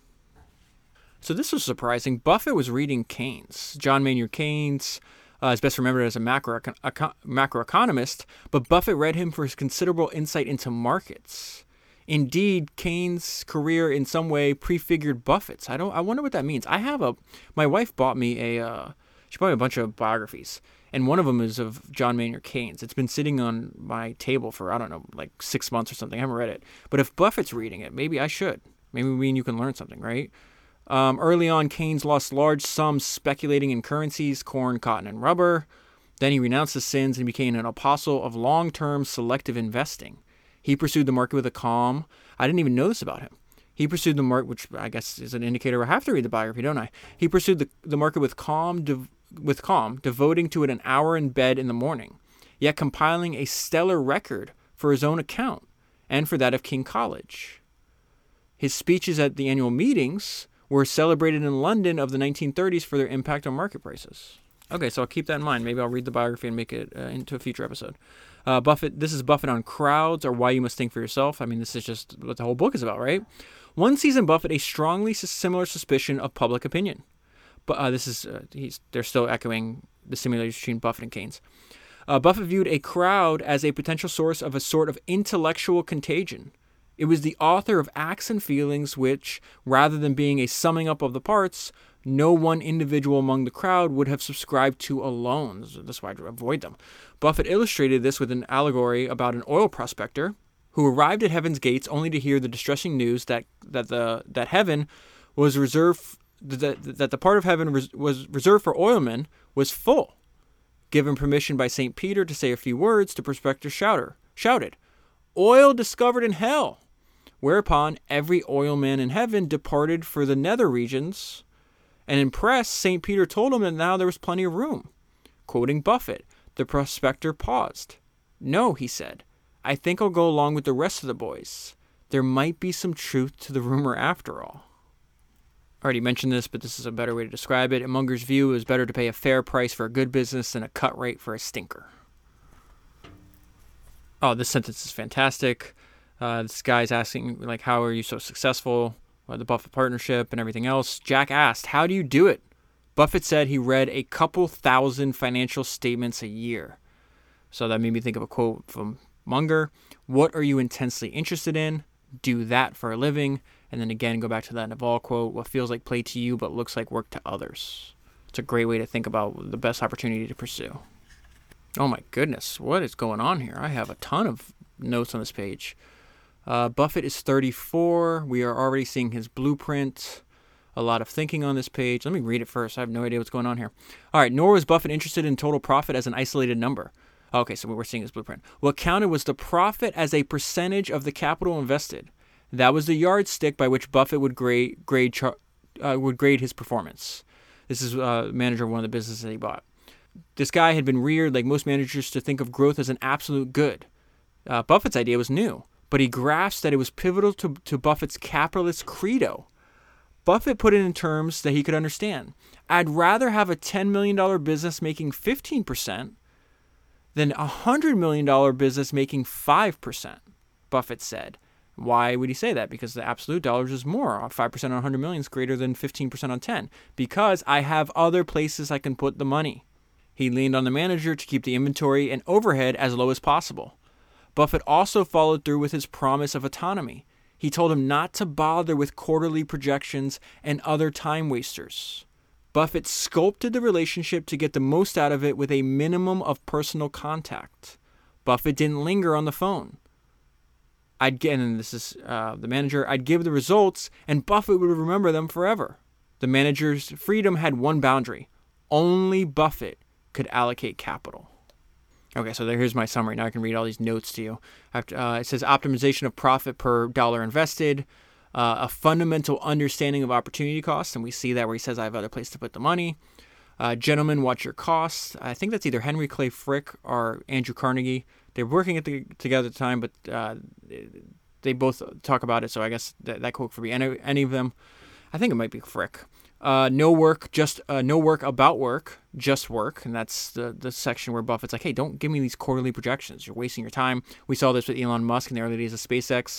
So this was surprising. Buffett was reading Keynes. John Maynard Keynes is best remembered as a macroeconomist, but Buffett read him for his considerable insight into markets. Indeed, Keynes' career in some way prefigured Buffett's. I wonder what that means. My wife bought me she bought me a bunch of biographies, and one of them is of John Maynard Keynes. It's been sitting on my table for, 6 months or something. I haven't read it. But if Buffett's reading it, maybe I should. Maybe me and you can learn something, right? Early on, Keynes lost large sums speculating in currencies, corn, cotton, and rubber. Then he renounced his sins and became an apostle of long-term selective investing. He pursued the market with a calm. I didn't even know this about him. He pursued the market, which I guess is an indicator I have to read the biography, don't I? He pursued the market with calm, devoting to it an hour in bed in the morning, yet compiling a stellar record for his own account and for that of King College. His speeches at the annual meetings were celebrated in London of the 1930s for their impact on market prices. Okay, so I'll keep that in mind. Maybe I'll read the biography and make it into a future episode. This is Buffett on crowds, or why you must think for yourself. I mean, this is just what the whole book is about, right? One sees in Buffett a strongly similar suspicion of public opinion. But they're still echoing the similarities between Buffett and Keynes. Buffett viewed a crowd as a potential source of a sort of intellectual contagion. It was the author of acts and feelings which, rather than being a summing up of the parts, no one individual among the crowd would have subscribed to alone. That's why I avoid them. Buffett illustrated this with an allegory about an oil prospector who arrived at heaven's gates only to hear the distressing news that heaven was reserved. That the part of heaven was reserved for oilmen was full. Given permission by St. Peter to say a few words, the prospector shouted, "Oil discovered in hell!" Whereupon every oilman in heaven departed for the nether regions, and impressed, St. Peter told him that now there was plenty of room. Quoting Buffett, the prospector paused. "No," he said, "I think I'll go along with the rest of the boys. There might be some truth to the rumor after all." I already mentioned this, but this is a better way to describe it. In Munger's view, it was better to pay a fair price for a good business than a cut rate for a stinker. Oh, this sentence is fantastic. This guy's asking, how are you so successful? the Buffett partnership and everything else. Jack asked, how do you do it? Buffett said he read a couple thousand financial statements a year. So that made me think of a quote from Munger. What are you intensely interested in? Do that for a living. And then again, go back to that Naval quote. What feels like play to you but looks like work to others. It's a great way to think about the best opportunity to pursue. Oh my goodness, what is going on here? I have a ton of notes on this page. Buffett is 34. We are already seeing his blueprint. A lot of thinking on this page. Let me read it first. I have no idea what's going on here. All right, nor was Buffett interested in total profit as an isolated number. Okay, so we're seeing his blueprint. What counted was the profit as a percentage of the capital invested. That was the yardstick by which Buffett would grade his performance. This is manager of one of the businesses that he bought. This guy had been reared, like most managers, to think of growth as an absolute good. Buffett's idea was new, but he grasped that it was pivotal to Buffett's capitalist credo. Buffett put it in terms that he could understand. I'd rather have a $10 million business making 15% than a $100 million business making 5%, Buffett said. Why would he say that? Because the absolute dollars is more. 5% on 100 million is greater than 15% on 10. Because I have other places I can put the money. He leaned on the manager to keep the inventory and overhead as low as possible. Buffett also followed through with his promise of autonomy. He told him not to bother with quarterly projections and other time wasters. Buffett sculpted the relationship to get the most out of it with a minimum of personal contact. Buffett didn't linger on the phone. And this is the manager, I'd give the results and Buffett would remember them forever. The manager's freedom had one boundary. Only Buffett could allocate capital. Okay, so here's my summary. Now I can read all these notes to you. It says optimization of profit per dollar invested, a fundamental understanding of opportunity costs, and we see that where he says I have other places to put the money. Gentlemen, watch your costs. I think that's either Henry Clay Frick or Andrew Carnegie. They were working together at the time, but they both talk about it, so I guess that quote could be any of them. I think it might be Frick. No work about work, just work. And that's the section where Buffett's like, hey, don't give me these quarterly projections. You're wasting your time. We saw this with Elon Musk in the early days of SpaceX.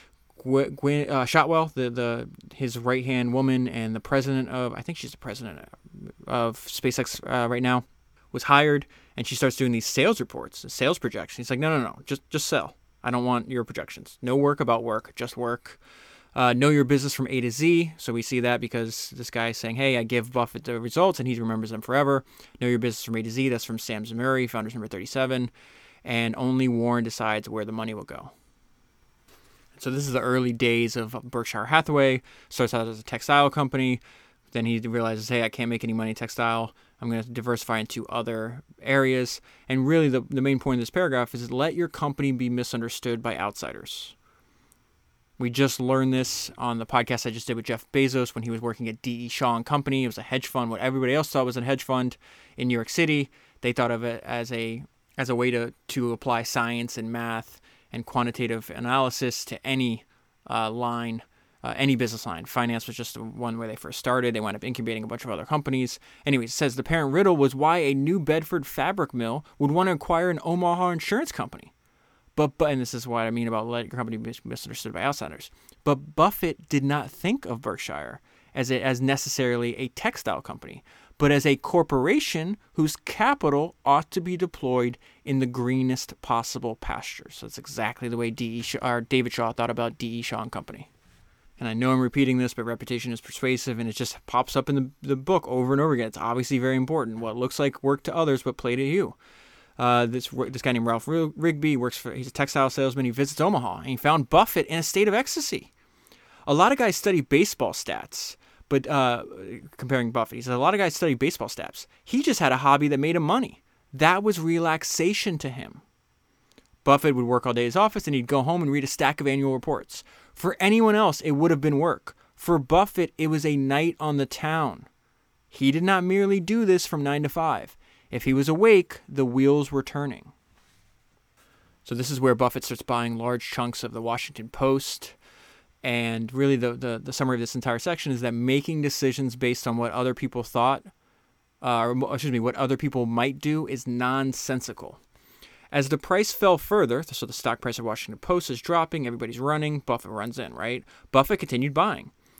Shotwell, his right-hand woman and the president of, I think she's the president of SpaceX right now, was hired. And she starts doing these sales reports, sales projections. He's like, no, just sell. I don't want your projections. No work about work, just work. Know your business from A to Z. So we see that because this guy is saying, hey, I give Buffett the results and he remembers them forever. Know your business from A to Z. That's from Sam Zamuri, Founders number 37. And only Warren decides where the money will go. So this is the early days of Berkshire Hathaway. Starts out as a textile company. Then he realizes, hey, I can't make any money in textile. I'm going to diversify into other areas. And really the main point of this paragraph is let your company be misunderstood by outsiders. We just learned this on the podcast I just did with Jeff Bezos when he was working at D.E. Shaw & Company. It was a hedge fund. What everybody else thought was a hedge fund in New York City, they thought of it as a way to apply science and math and quantitative analysis to any line, any business line. Finance was just the one where they first started. They wound up incubating a bunch of other companies. Anyways, it says the parent riddle was why a New Bedford fabric mill would want to acquire an Omaha insurance company. But and this is what I mean about letting your company be misunderstood by outsiders. But Buffett did not think of Berkshire as necessarily a textile company, but as a corporation whose capital ought to be deployed in the greenest possible pastures. So that's exactly the way David Shaw thought about D.E. Shaw & Company. And I know I'm repeating this, but reputation is persuasive, and it just pops up in the book over and over again. It's obviously very important. What looks like work to others, but play to you. This guy named Ralph Rigby he's a textile salesman. He visits Omaha and he found Buffett in a state of ecstasy. A lot of guys study baseball stats, but comparing Buffett, he says a lot of guys study baseball stats. He just had a hobby that made him money. That was relaxation to him. Buffett would work all day at his office and he'd go home and read a stack of annual reports. For anyone else, it would have been work. For Buffett, it was a night on the town. He did not merely do this from 9 to 5. If he was awake, the wheels were turning. So this is where Buffett starts buying large chunks of the Washington Post. And really the summary of this entire section is that making decisions based on what other people thought, what other people might do is nonsensical. As the price fell further, so the stock price of Washington Post is dropping, everybody's running, Buffett runs in, right? Buffett continued buying.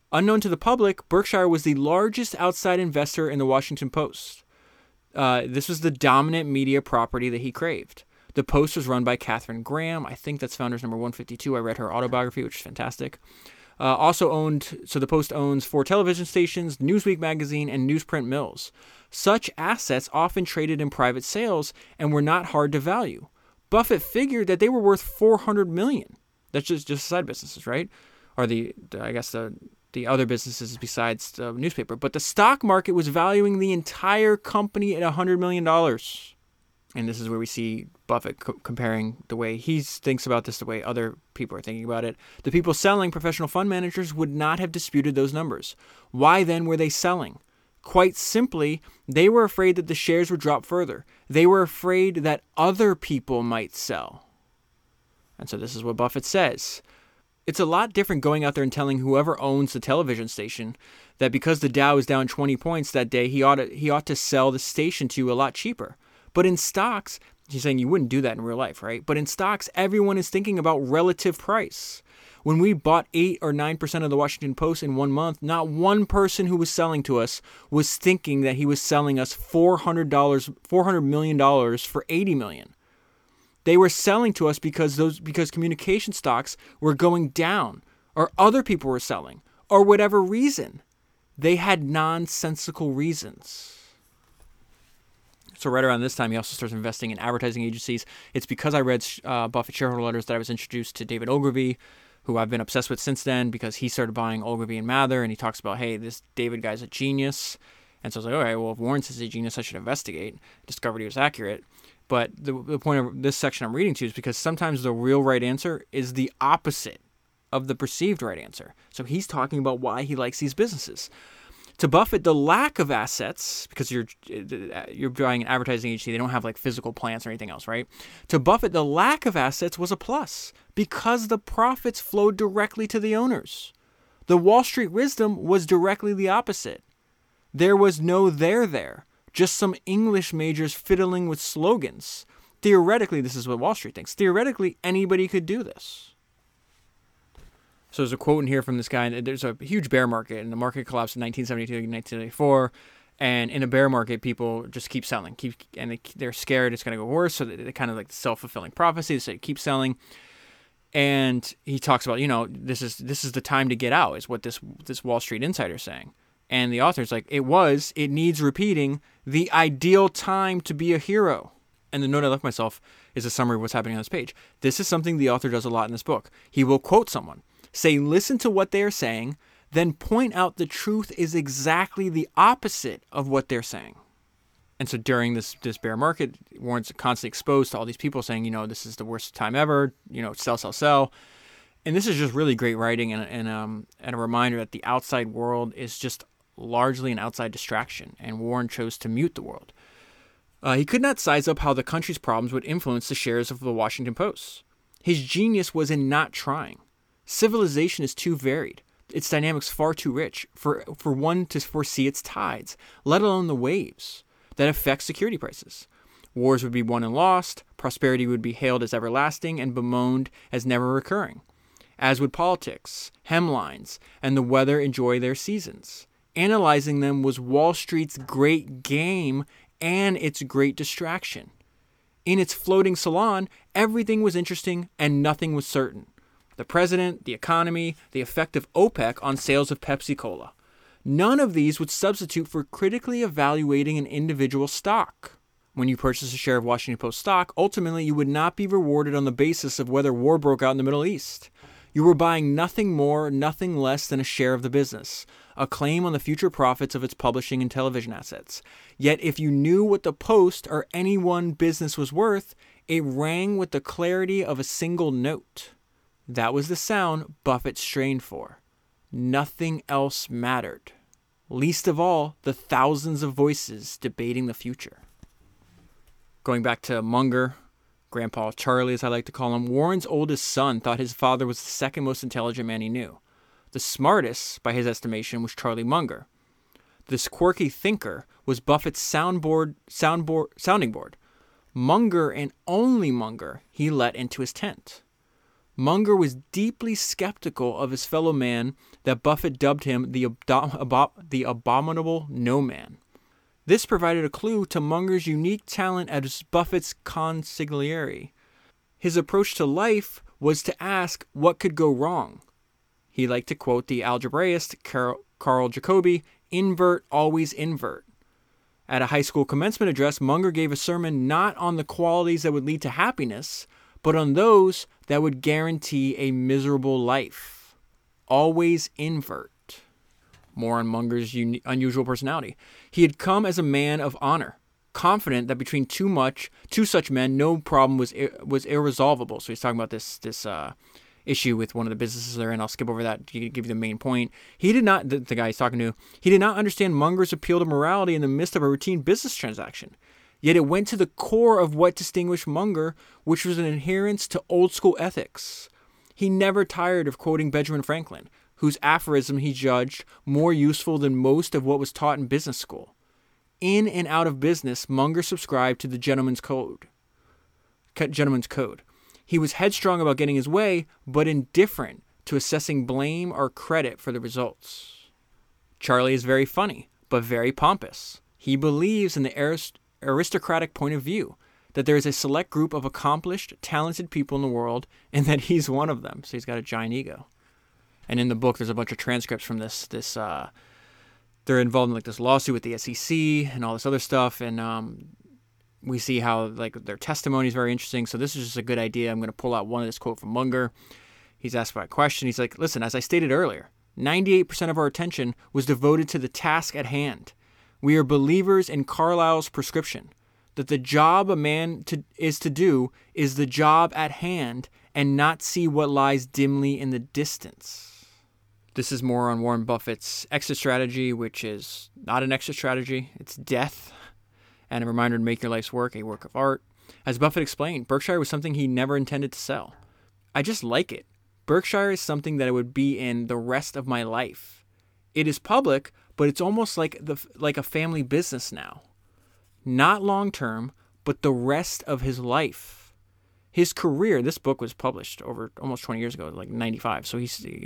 Unknown to the public, Berkshire was the largest outside investor in the Washington Post. This was the dominant media property that he craved. The Post was run by Katharine Graham. I think that's founders number 152. I read her autobiography, which is fantastic. The Post owns 4 television stations, Newsweek magazine, and newsprint mills. Such assets often traded in private sales and were not hard to value. Buffett figured that they were worth $400 million. That's just side businesses, right? Or the other businesses besides the newspaper. But the stock market was valuing the entire company at $100 million. And this is where we see Buffett comparing the way he thinks about this, the way other people are thinking about it. The people selling, professional fund managers, would not have disputed those numbers. Why then were they selling? Quite simply, they were afraid that the shares would drop further. They were afraid that other people might sell. And so this is what Buffett says. It's a lot different going out there and telling whoever owns the television station that because the Dow is down 20 points that day, he ought to sell the station to you a lot cheaper. But in stocks, he's saying you wouldn't do that in real life, right? But in stocks, everyone is thinking about relative price. When we bought 8 or 9% of the Washington Post in 1 month, not one person who was selling to us was thinking that he was selling us $400 million for $80 million. They were selling to us because communication stocks were going down, or other people were selling, or whatever reason. They had nonsensical reasons. So right around this time, he also starts investing in advertising agencies. It's because I read Buffett shareholder letters that I was introduced to David Ogilvy, who I've been obsessed with since then because he started buying Ogilvy and Mather, and he talks about, hey, this David guy's a genius. And so I was like, all right, well, if Warren says he's a genius, I should investigate. Discovered he was accurate. But the point of this section I'm reading to is because sometimes the real right answer is the opposite of the perceived right answer. So he's talking about why he likes these businesses. To Buffett, the lack of assets, because you're buying an advertising agency, they don't have like physical plants or anything else, right? To Buffett, the lack of assets was a plus because the profits flowed directly to the owners. The Wall Street wisdom was directly the opposite. There was no there, just some English majors fiddling with slogans. Theoretically, this is what Wall Street thinks. Theoretically, anybody could do this. So there's a quote in here from this guy, and there's a huge bear market, and the market collapsed in 1972 and 1984. And in a bear market, people just keep selling, they're scared it's going to go worse. So they kind of like self-fulfilling prophecy. They say keep selling. And he talks about, this is the time to get out, is what this Wall Street insider is saying. And the author's like, it needs repeating, the ideal time to be a hero. And the note I left myself is a summary of what's happening on this page. This is something the author does a lot in this book. He will quote someone, say, listen to what they are saying, then point out the truth is exactly the opposite of what they're saying. And so during this bear market, Warren's constantly exposed to all these people saying, this is the worst time ever, sell. And this is just really great writing and a reminder that the outside world is just largely an outside distraction, and Warren chose to mute the world. He could not size up how the country's problems would influence the shares of the Washington Post. His genius was in not trying. Civilization is too varied, its dynamics far too rich for one to foresee its tides, let alone the waves that affect security prices. Wars would be won and lost, prosperity would be hailed as everlasting and bemoaned as never recurring, as would politics, hemlines, and the weather enjoy their seasons. Analyzing them was Wall Street's great game and its great distraction. In its floating salon, everything was interesting and nothing was certain. The president, the economy, the effect of OPEC on sales of Pepsi Cola. None of these would substitute for critically evaluating an individual stock. When you purchase a share of Washington Post stock, ultimately you would not be rewarded on the basis of whether war broke out in the Middle East. You were buying nothing more, nothing less than a share of the business, a claim on the future profits of its publishing and television assets. Yet if you knew what the Post or any one business was worth, it rang with the clarity of a single note. That was the sound Buffett strained for. Nothing else mattered. Least of all, the thousands of voices debating the future. Going back to Munger, Grandpa Charlie, as I like to call him, Warren's oldest son thought his father was the second most intelligent man he knew. The smartest, by his estimation, was Charlie Munger. This quirky thinker was Buffett's sounding board. Munger, and only Munger, he let into his tent. Munger was deeply skeptical of his fellow man that Buffett dubbed him the abominable no-man. This provided a clue to Munger's unique talent as Buffett's consigliere. His approach to life was to ask what could go wrong. He liked to quote the algebraist Carl Jacobi, "Invert, always invert." At a high school commencement address, Munger gave a sermon not on the qualities that would lead to happiness, but on those that would guarantee a miserable life. Always invert. More on Munger's unusual personality. He had come as a man of honor, confident that between two such men, no problem was irresolvable. So he's talking about this issue with one of the businesses they're in. I'll skip over that to give you the main point. He did not, the guy he's talking to, he did not understand Munger's appeal to morality in the midst of a routine business transaction. Yet it went to the core of what distinguished Munger, which was an adherence to old school ethics. He never tired of quoting Benjamin Franklin, whose aphorism he judged more useful than most of what was taught in business school. In and out of business, Munger subscribed to the gentleman's code. He was headstrong about getting his way, but indifferent to assessing blame or credit for the results. Charlie is very funny, but very pompous. He believes in the aristocratic point of view, that there is a select group of accomplished, talented people in the world, and that he's one of them. So he's got a giant ego. And in the book, there's a bunch of transcripts from this they're involved in like this lawsuit with the SEC and all this other stuff. And we see how like their testimony is very interesting. So this is just a good idea. I'm going to pull out one of this quote from Munger. He's asked by a question. He's like, listen, as I stated earlier, 98% of our attention was devoted to the task at hand. We are believers in Carlyle's prescription that the job a man is to do is the job at hand and not see what lies dimly in the distance. This is more on Warren Buffett's exit strategy, which is not an exit strategy. It's death. And a reminder to make your life's work a work of art. As Buffett explained, Berkshire was something he never intended to sell. I just like it. Berkshire is something that I would be in the rest of my life. It is public, but it's almost like a family business now. Not long term, but the rest of his life. His career, this book was published over almost 20 years ago, like 95. So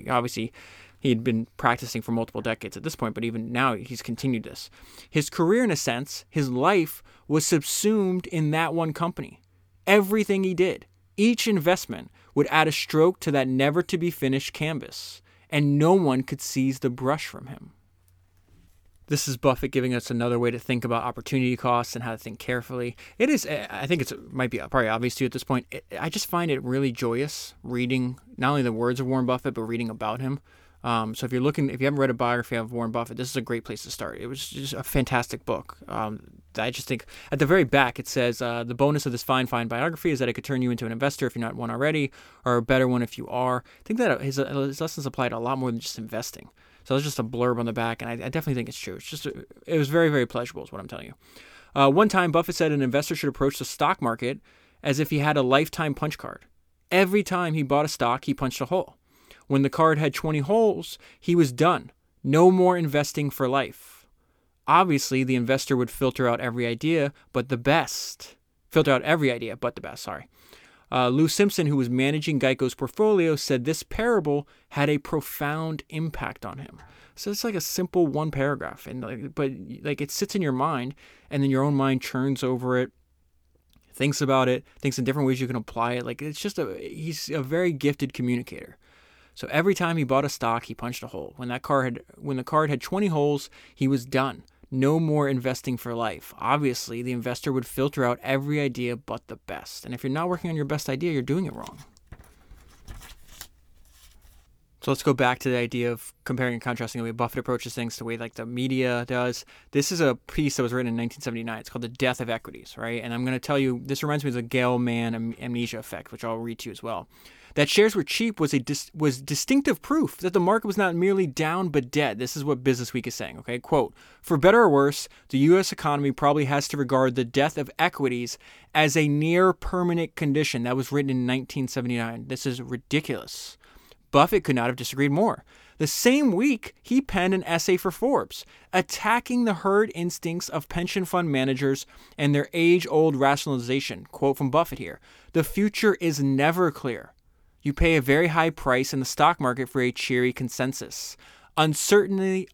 he had been practicing for multiple decades at this point, but even now he's continued this. His career, in a sense, his life was subsumed in that one company. Everything he did, each investment would add a stroke to that never-to-be-finished canvas, and no one could seize the brush from him. This is Buffett giving us another way to think about opportunity costs and how to think carefully. It is, I think it might be probably obvious to you at this point. I just find it really joyous reading not only the words of Warren Buffett, but reading about him. So if you haven't read a biography of Warren Buffett, this is a great place to start. It was just a fantastic book. I just think at the very back it says, the bonus of this fine biography is that it could turn you into an investor if you're not one already, or a better one if you are. I think that his lessons apply to a lot more than just investing. So it's just a blurb on the back, and I definitely think it's true. It was very, very pleasurable is what I'm telling you. One time, Buffett said an investor should approach the stock market as if he had a lifetime punch card. Every time he bought a stock, he punched a hole. When the card had 20 holes, he was done. No more investing for life. Obviously, the investor would filter out every idea but the best. Lou Simpson, who was managing Geico's portfolio, said this parable had a profound impact on him. So it's like a simple one paragraph, but it sits in your mind, and then your own mind churns over it, thinks about it, thinks in different ways you can apply it. He's a very gifted communicator. So every time he bought a stock, he punched a hole. When the card had 20 holes, he was done. No more investing for life. Obviously, the investor would filter out every idea but the best. And if you're not working on your best idea, you're doing it wrong. So let's go back to the idea of comparing and contrasting the way Buffett approaches things to the way like the media does. This is a piece that was written in 1979. It's called The Death of Equities, right? And I'm going to tell you, this reminds me of the Gell-Mann amnesia effect, which I'll read to you as well. That shares were cheap was distinctive proof that the market was not merely down but dead. This is what Business Week is saying, okay? Quote, for better or worse, the U.S. economy probably has to regard the death of equities as a near permanent condition. That was written in 1979. This is ridiculous. Buffett could not have disagreed more. The same week, he penned an essay for Forbes, attacking the herd instincts of pension fund managers and their age-old rationalization. Quote from Buffett here, the future is never clear. You pay a very high price in the stock market for a cheery consensus. Uncertainty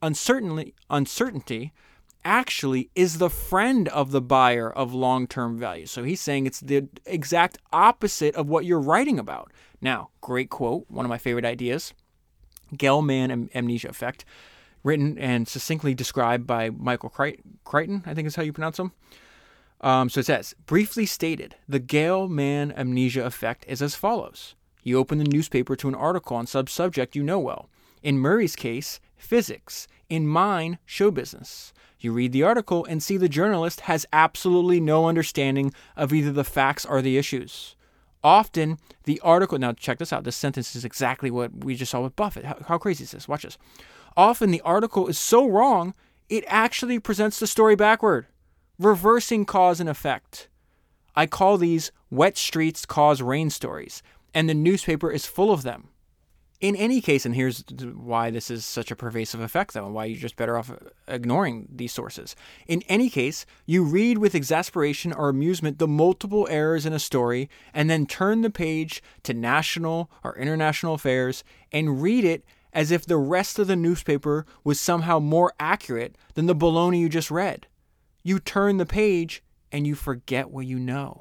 actually is the friend of the buyer of long-term value. So he's saying it's the exact opposite of what you're writing about. Now, great quote, one of my favorite ideas, Gell-Mann amnesia effect, written and succinctly described by Michael Crichton, I think is how you pronounce him. So it says, briefly stated, the Gell-Mann amnesia effect is as follows. You open the newspaper to an article on some subject you know well. In Murray's case, physics. In mine, show business. You read the article and see the journalist has absolutely no understanding of either the facts or the issues. Often, the article... Now, check this out. This sentence is exactly what we just saw with Buffett. How crazy is this? Watch this. Often, the article is so wrong, it actually presents the story backward, reversing cause and effect. I call these wet streets cause rain stories, and the newspaper is full of them. In any case, and here's why this is such a pervasive effect, though, and why you're just better off ignoring these sources. In any case, you read with exasperation or amusement the multiple errors in a story, and then turn the page to national or international affairs and read it as if the rest of the newspaper was somehow more accurate than the baloney you just read. You turn the page and you forget what you know.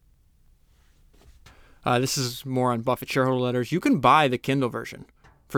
This is more on Buffett shareholder letters. You can buy the Kindle version for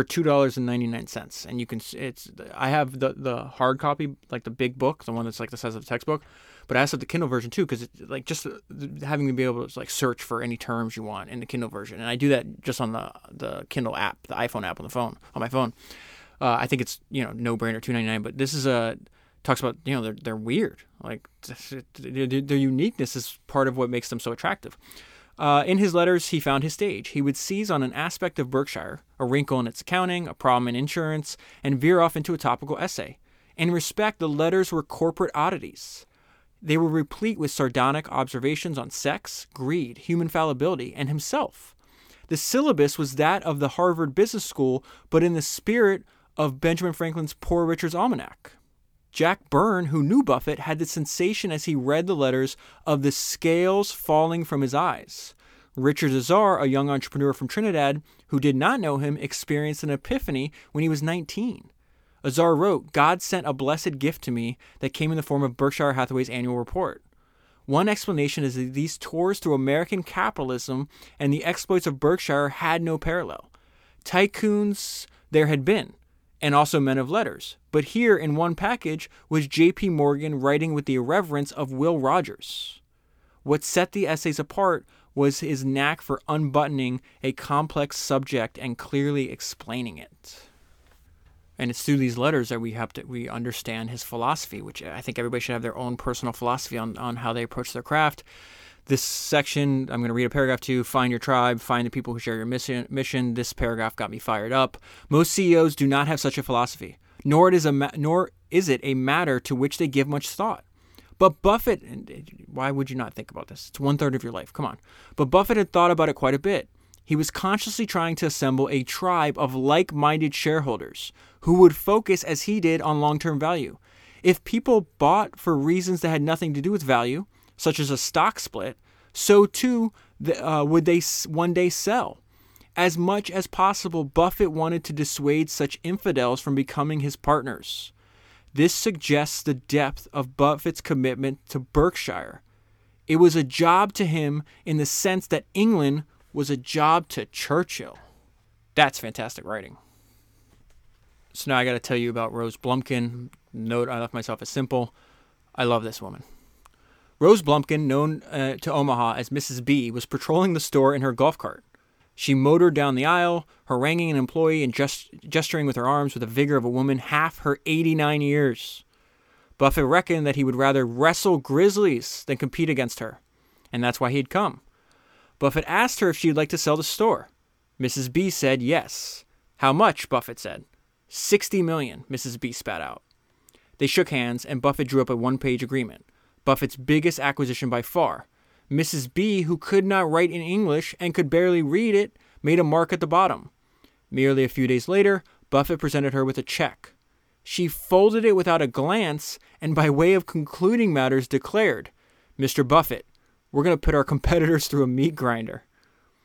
$2.99, and you can. I have the hard copy, like the big book, the one that's like the size of a textbook, but I also have the Kindle version too, because like just having to be able to like search for any terms you want in the Kindle version, and I do that just on the Kindle app, the iPhone app on my phone. I think it's no brainer $2.99, but this is talks about they're weird, like their uniqueness is part of what makes them so attractive. In his letters, he found his stage. He would seize on an aspect of Berkshire, a wrinkle in its accounting, a problem in insurance, and veer off into a topical essay. In respect, the letters were corporate oddities. They were replete with sardonic observations on sex, greed, human fallibility, and himself. The syllabus was that of the Harvard Business School, but in the spirit of Benjamin Franklin's Poor Richard's Almanac. Jack Byrne, who knew Buffett, had the sensation as he read the letters of the scales falling from his eyes. Richard Azar, a young entrepreneur from Trinidad, who did not know him, experienced an epiphany when he was 19. Azar wrote, God sent a blessed gift to me that came in the form of Berkshire Hathaway's annual report. One explanation is that these tours through American capitalism and the exploits of Berkshire had no parallel. Tycoons there had been, and also men of letters. But here in one package was J.P. Morgan writing with the irreverence of Will Rogers. What set the essays apart was his knack for unbuttoning a complex subject and clearly explaining it. And it's through these letters that we understand his philosophy, which I think everybody should have their own personal philosophy on how they approach their craft. This section, I'm going to read a paragraph to find your tribe, find the people who share your mission. This paragraph got me fired up. Most CEOs do not have such a philosophy, nor is it a matter to which they give much thought. But Buffett, why would you not think about this? It's 1/3 of your life. Come on. But Buffett had thought about it quite a bit. He was consciously trying to assemble a tribe of like-minded shareholders who would focus as he did on long-term value. If people bought for reasons that had nothing to do with value, such as a stock split, so too would they one day sell. As much as possible, Buffett wanted to dissuade such infidels from becoming his partners. This suggests the depth of Buffett's commitment to Berkshire. It was a job to him in the sense that England was a job to Churchill. That's fantastic writing. So now I got to tell you about Rose Blumkin. Note I left myself as simple. I love this woman. Rose Blumkin, known to Omaha as Mrs. B, was patrolling the store in her golf cart. She motored down the aisle, haranguing an employee and gesturing with her arms with the vigor of a woman half her 89 years. Buffett reckoned that he would rather wrestle grizzlies than compete against her, and that's why he'd come. Buffett asked her if she'd like to sell the store. Mrs. B said yes. How much? Buffett said. $60 million, Mrs. B spat out. They shook hands, and Buffett drew up a one-page agreement. Buffett's biggest acquisition by far. Mrs. B, who could not write in English and could barely read it, made a mark at the bottom. Merely a few days later, Buffett presented her with a check. She folded it without a glance and by way of concluding matters declared, Mr. Buffett, we're going to put our competitors through a meat grinder.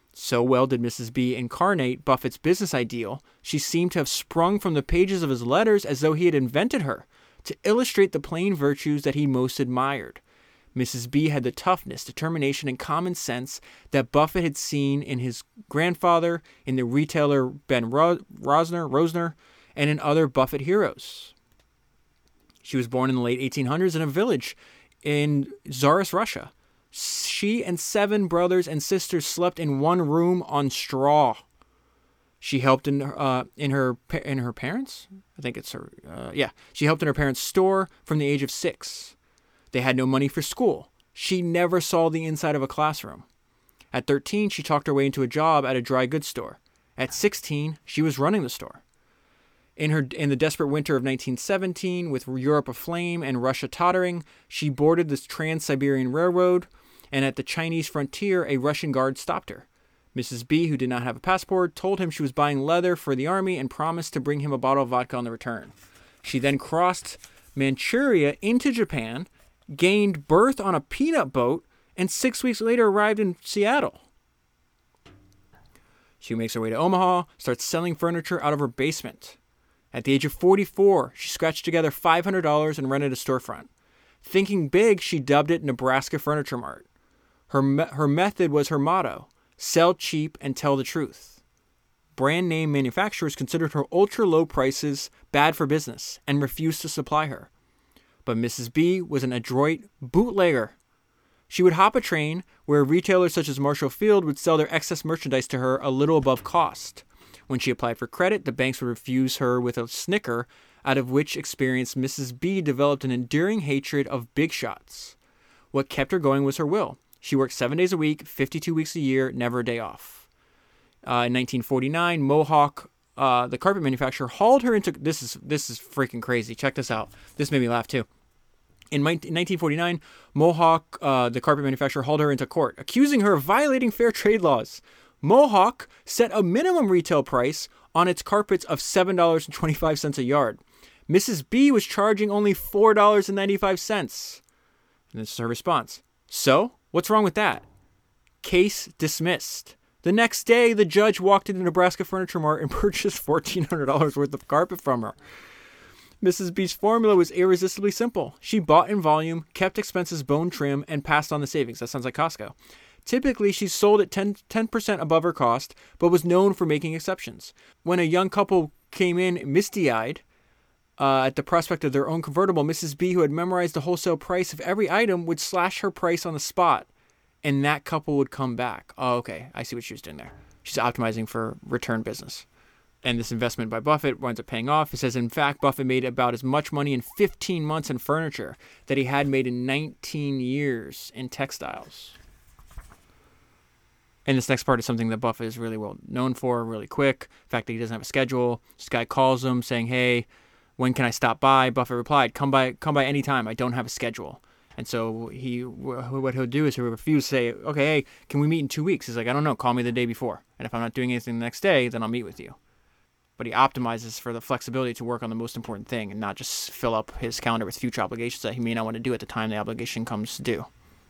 So well did Mrs. B incarnate Buffett's business ideal, she seemed to have sprung from the pages of his letters as though he had invented her, to illustrate the plain virtues that he most admired. Mrs. B had the toughness, determination, and common sense that Buffett had seen in his grandfather, in the retailer Ben Rosner, and in other Buffett heroes. She was born in the late 1800s in a village in Tsarist Russia. She and 7 brothers and sisters slept in one room on straw. She helped in her parents. I think it's her. She helped in her parents' store from the age of 6. They had no money for school. She never saw the inside of a classroom. At 13, she talked her way into a job at a dry goods store. At 16, she was running the store. In the desperate winter of 1917, with Europe aflame and Russia tottering, she boarded the Trans-Siberian Railroad, and at the Chinese frontier, a Russian guard stopped her. Mrs. B, who did not have a passport, told him she was buying leather for the army and promised to bring him a bottle of vodka on the return. She then crossed Manchuria into Japan, gained birth on a peanut boat, and 6 weeks later arrived in Seattle. She makes her way to Omaha, starts selling furniture out of her basement. At the age of 44, she scratched together $500 and rented a storefront. Thinking big, she dubbed it Nebraska Furniture Mart. Her method was her motto: sell cheap and tell the truth. Brand name manufacturers considered her ultra-low prices bad for business and refused to supply her. But Mrs. B was an adroit bootlegger. She would hop a train where retailers such as Marshall Field would sell their excess merchandise to her a little above cost. When she applied for credit, the banks would refuse her with a snicker, out of which experience Mrs. B developed an enduring hatred of big shots. What kept her going was her will. She worked 7 days a week, 52 weeks a year, never a day off. In 1949, Mohawk, the carpet manufacturer, hauled her into... This is freaking crazy. Check this out. This made me laugh too. In 1949, Mohawk, the carpet manufacturer, hauled her into court, accusing her of violating fair trade laws. Mohawk set a minimum retail price on its carpets of $7.25 a yard. Mrs. B was charging only $4.95. And this is her response. So, what's wrong with that? Case dismissed. The next day, the judge walked into Nebraska Furniture Mart and purchased $1,400 worth of carpet from her. Mrs. B's formula was irresistibly simple. She bought in volume, kept expenses bone trim, and passed on the savings. That sounds like Costco. Typically, she sold at 10% above her cost, but was known for making exceptions. When a young couple came in misty-eyed at the prospect of their own convertible, Mrs. B, who had memorized the wholesale price of every item, would slash her price on the spot, and that couple would come back. Oh, okay. I see what she was doing there. She's optimizing for return business. And this investment by Buffett winds up paying off. It says, in fact, Buffett made about as much money in 15 months in furniture that he had made in 19 years in textiles. And this next part is something that Buffett is really well known for, really quick. The fact that he doesn't have a schedule. This guy calls him saying, hey, when can I stop by? Buffett replied, come by anytime. I don't have a schedule. And so what he'll do is he'll refuse to say, okay, hey, can we meet in 2 weeks? He's like, I don't know. Call me the day before. And if I'm not doing anything the next day, then I'll meet with you. But he optimizes for the flexibility to work on the most important thing and not just fill up his calendar with future obligations that he may not want to do at the time the obligation comes due.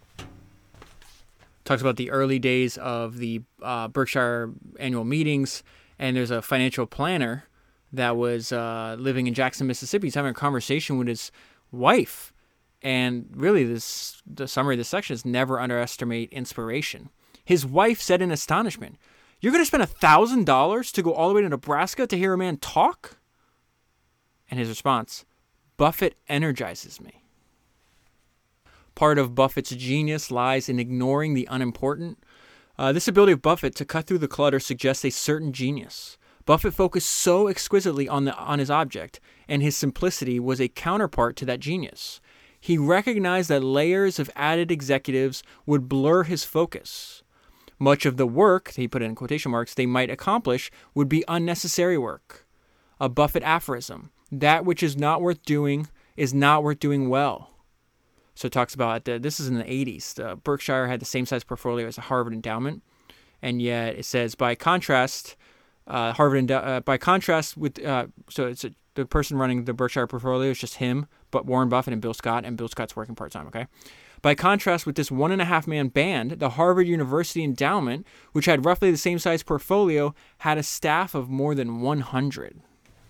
Talks about the early days of the Berkshire annual meetings, and there's a financial planner that was living in Jackson, Mississippi. He's having a conversation with his wife, and really the summary of this section is never underestimate inspiration. His wife said in astonishment, "You're going to spend $1,000 to go all the way to Nebraska to hear a man talk?" And his response, "Buffett energizes me." Part of Buffett's genius lies in ignoring the unimportant. This ability of Buffett to cut through the clutter suggests a certain genius. Buffett focused so exquisitely on his object, and his simplicity was a counterpart to that genius. He recognized that layers of added executives would blur his focus. Much of the work, he put it in quotation marks, they might accomplish would be unnecessary work. A Buffett aphorism, that which is not worth doing is not worth doing well. So it talks about, this is in the 80s, Berkshire had the same size portfolio as a Harvard endowment, and yet it says, by contrast, the person running the Berkshire portfolio is just him, but Warren Buffett and Bill Scott, and Bill Scott's working part-time, okay? By contrast with this 1.5-man band, the Harvard University Endowment, which had roughly the same size portfolio, had a staff of more than 100.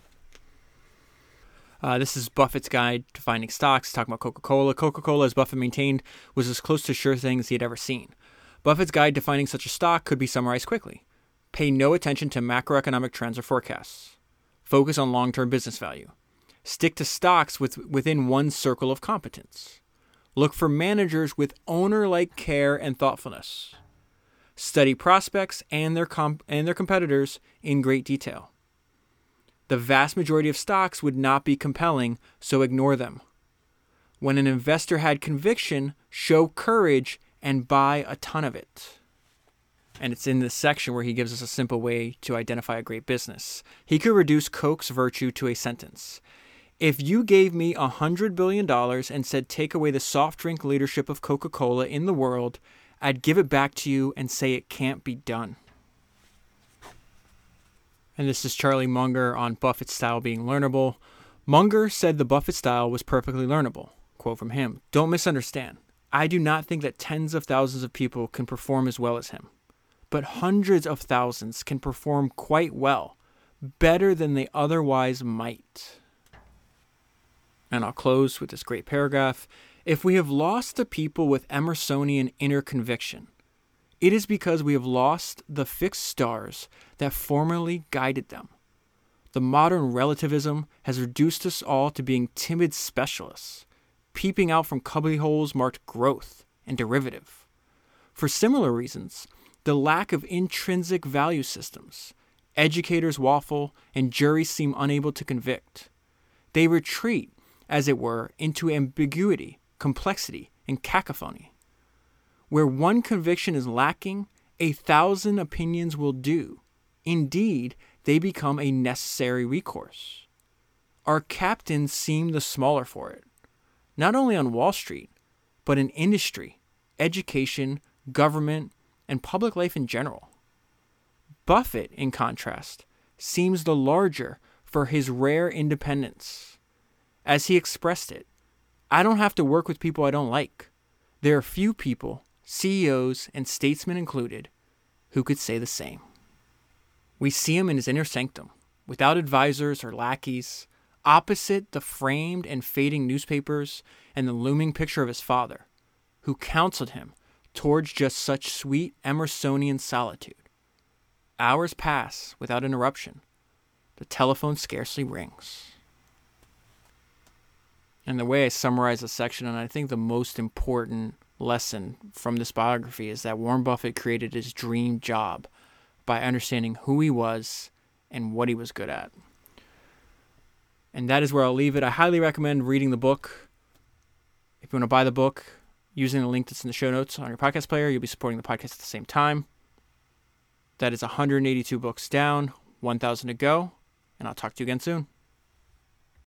This is Buffett's guide to finding stocks, talking about Coca-Cola. Coca-Cola, as Buffett maintained, was as close to sure thing as he had ever seen. Buffett's guide to finding such a stock could be summarized quickly. Pay no attention to macroeconomic trends or forecasts. Focus on long-term business value. Stick to stocks within one circle of competence. Look for managers with owner-like care and thoughtfulness. Study prospects and their competitors in great detail. The vast majority of stocks would not be compelling, so ignore them. When an investor had conviction, show courage and buy a ton of it. And it's in this section where he gives us a simple way to identify a great business. He could reduce Coke's virtue to a sentence. If you gave me $100 billion and said take away the soft drink leadership of Coca-Cola in the world, I'd give it back to you and say it can't be done. And this is Charlie Munger on Buffett's style being learnable. Munger said the Buffett style was perfectly learnable. Quote from him, "Don't misunderstand. I do not think that tens of thousands of people can perform as well as him. But hundreds of thousands can perform quite well, better than they otherwise might." And I'll close with this great paragraph. If we have lost the people with Emersonian inner conviction, it is because we have lost the fixed stars that formerly guided them. The modern relativism has reduced us all to being timid specialists, peeping out from cubbyholes marked growth and derivative. For similar reasons, the lack of intrinsic value systems, educators waffle and juries seem unable to convict. They retreat, as it were, into ambiguity, complexity, and cacophony. Where one conviction is lacking, 1,000 opinions will do. Indeed, they become a necessary recourse. Our captains seem the smaller for it, not only on Wall Street, but in industry, education, government, and public life in general. Buffett, in contrast, seems the larger for his rare independence. As he expressed it, "I don't have to work with people I don't like. There are few people, CEOs and statesmen included, who could say the same." We see him in his inner sanctum, without advisors or lackeys, opposite the framed and fading newspapers and the looming picture of his father, who counseled him towards just such sweet Emersonian solitude. Hours pass without interruption. The telephone scarcely rings. And the way I summarize the section, and I think the most important lesson from this biography, is that Warren Buffett created his dream job by understanding who he was and what he was good at. And that is where I'll leave it. I highly recommend reading the book. If you want to buy the book, using the link that's in the show notes on your podcast player, you'll be supporting the podcast at the same time. That is 182 books down, 1,000 to go, and I'll talk to you again soon.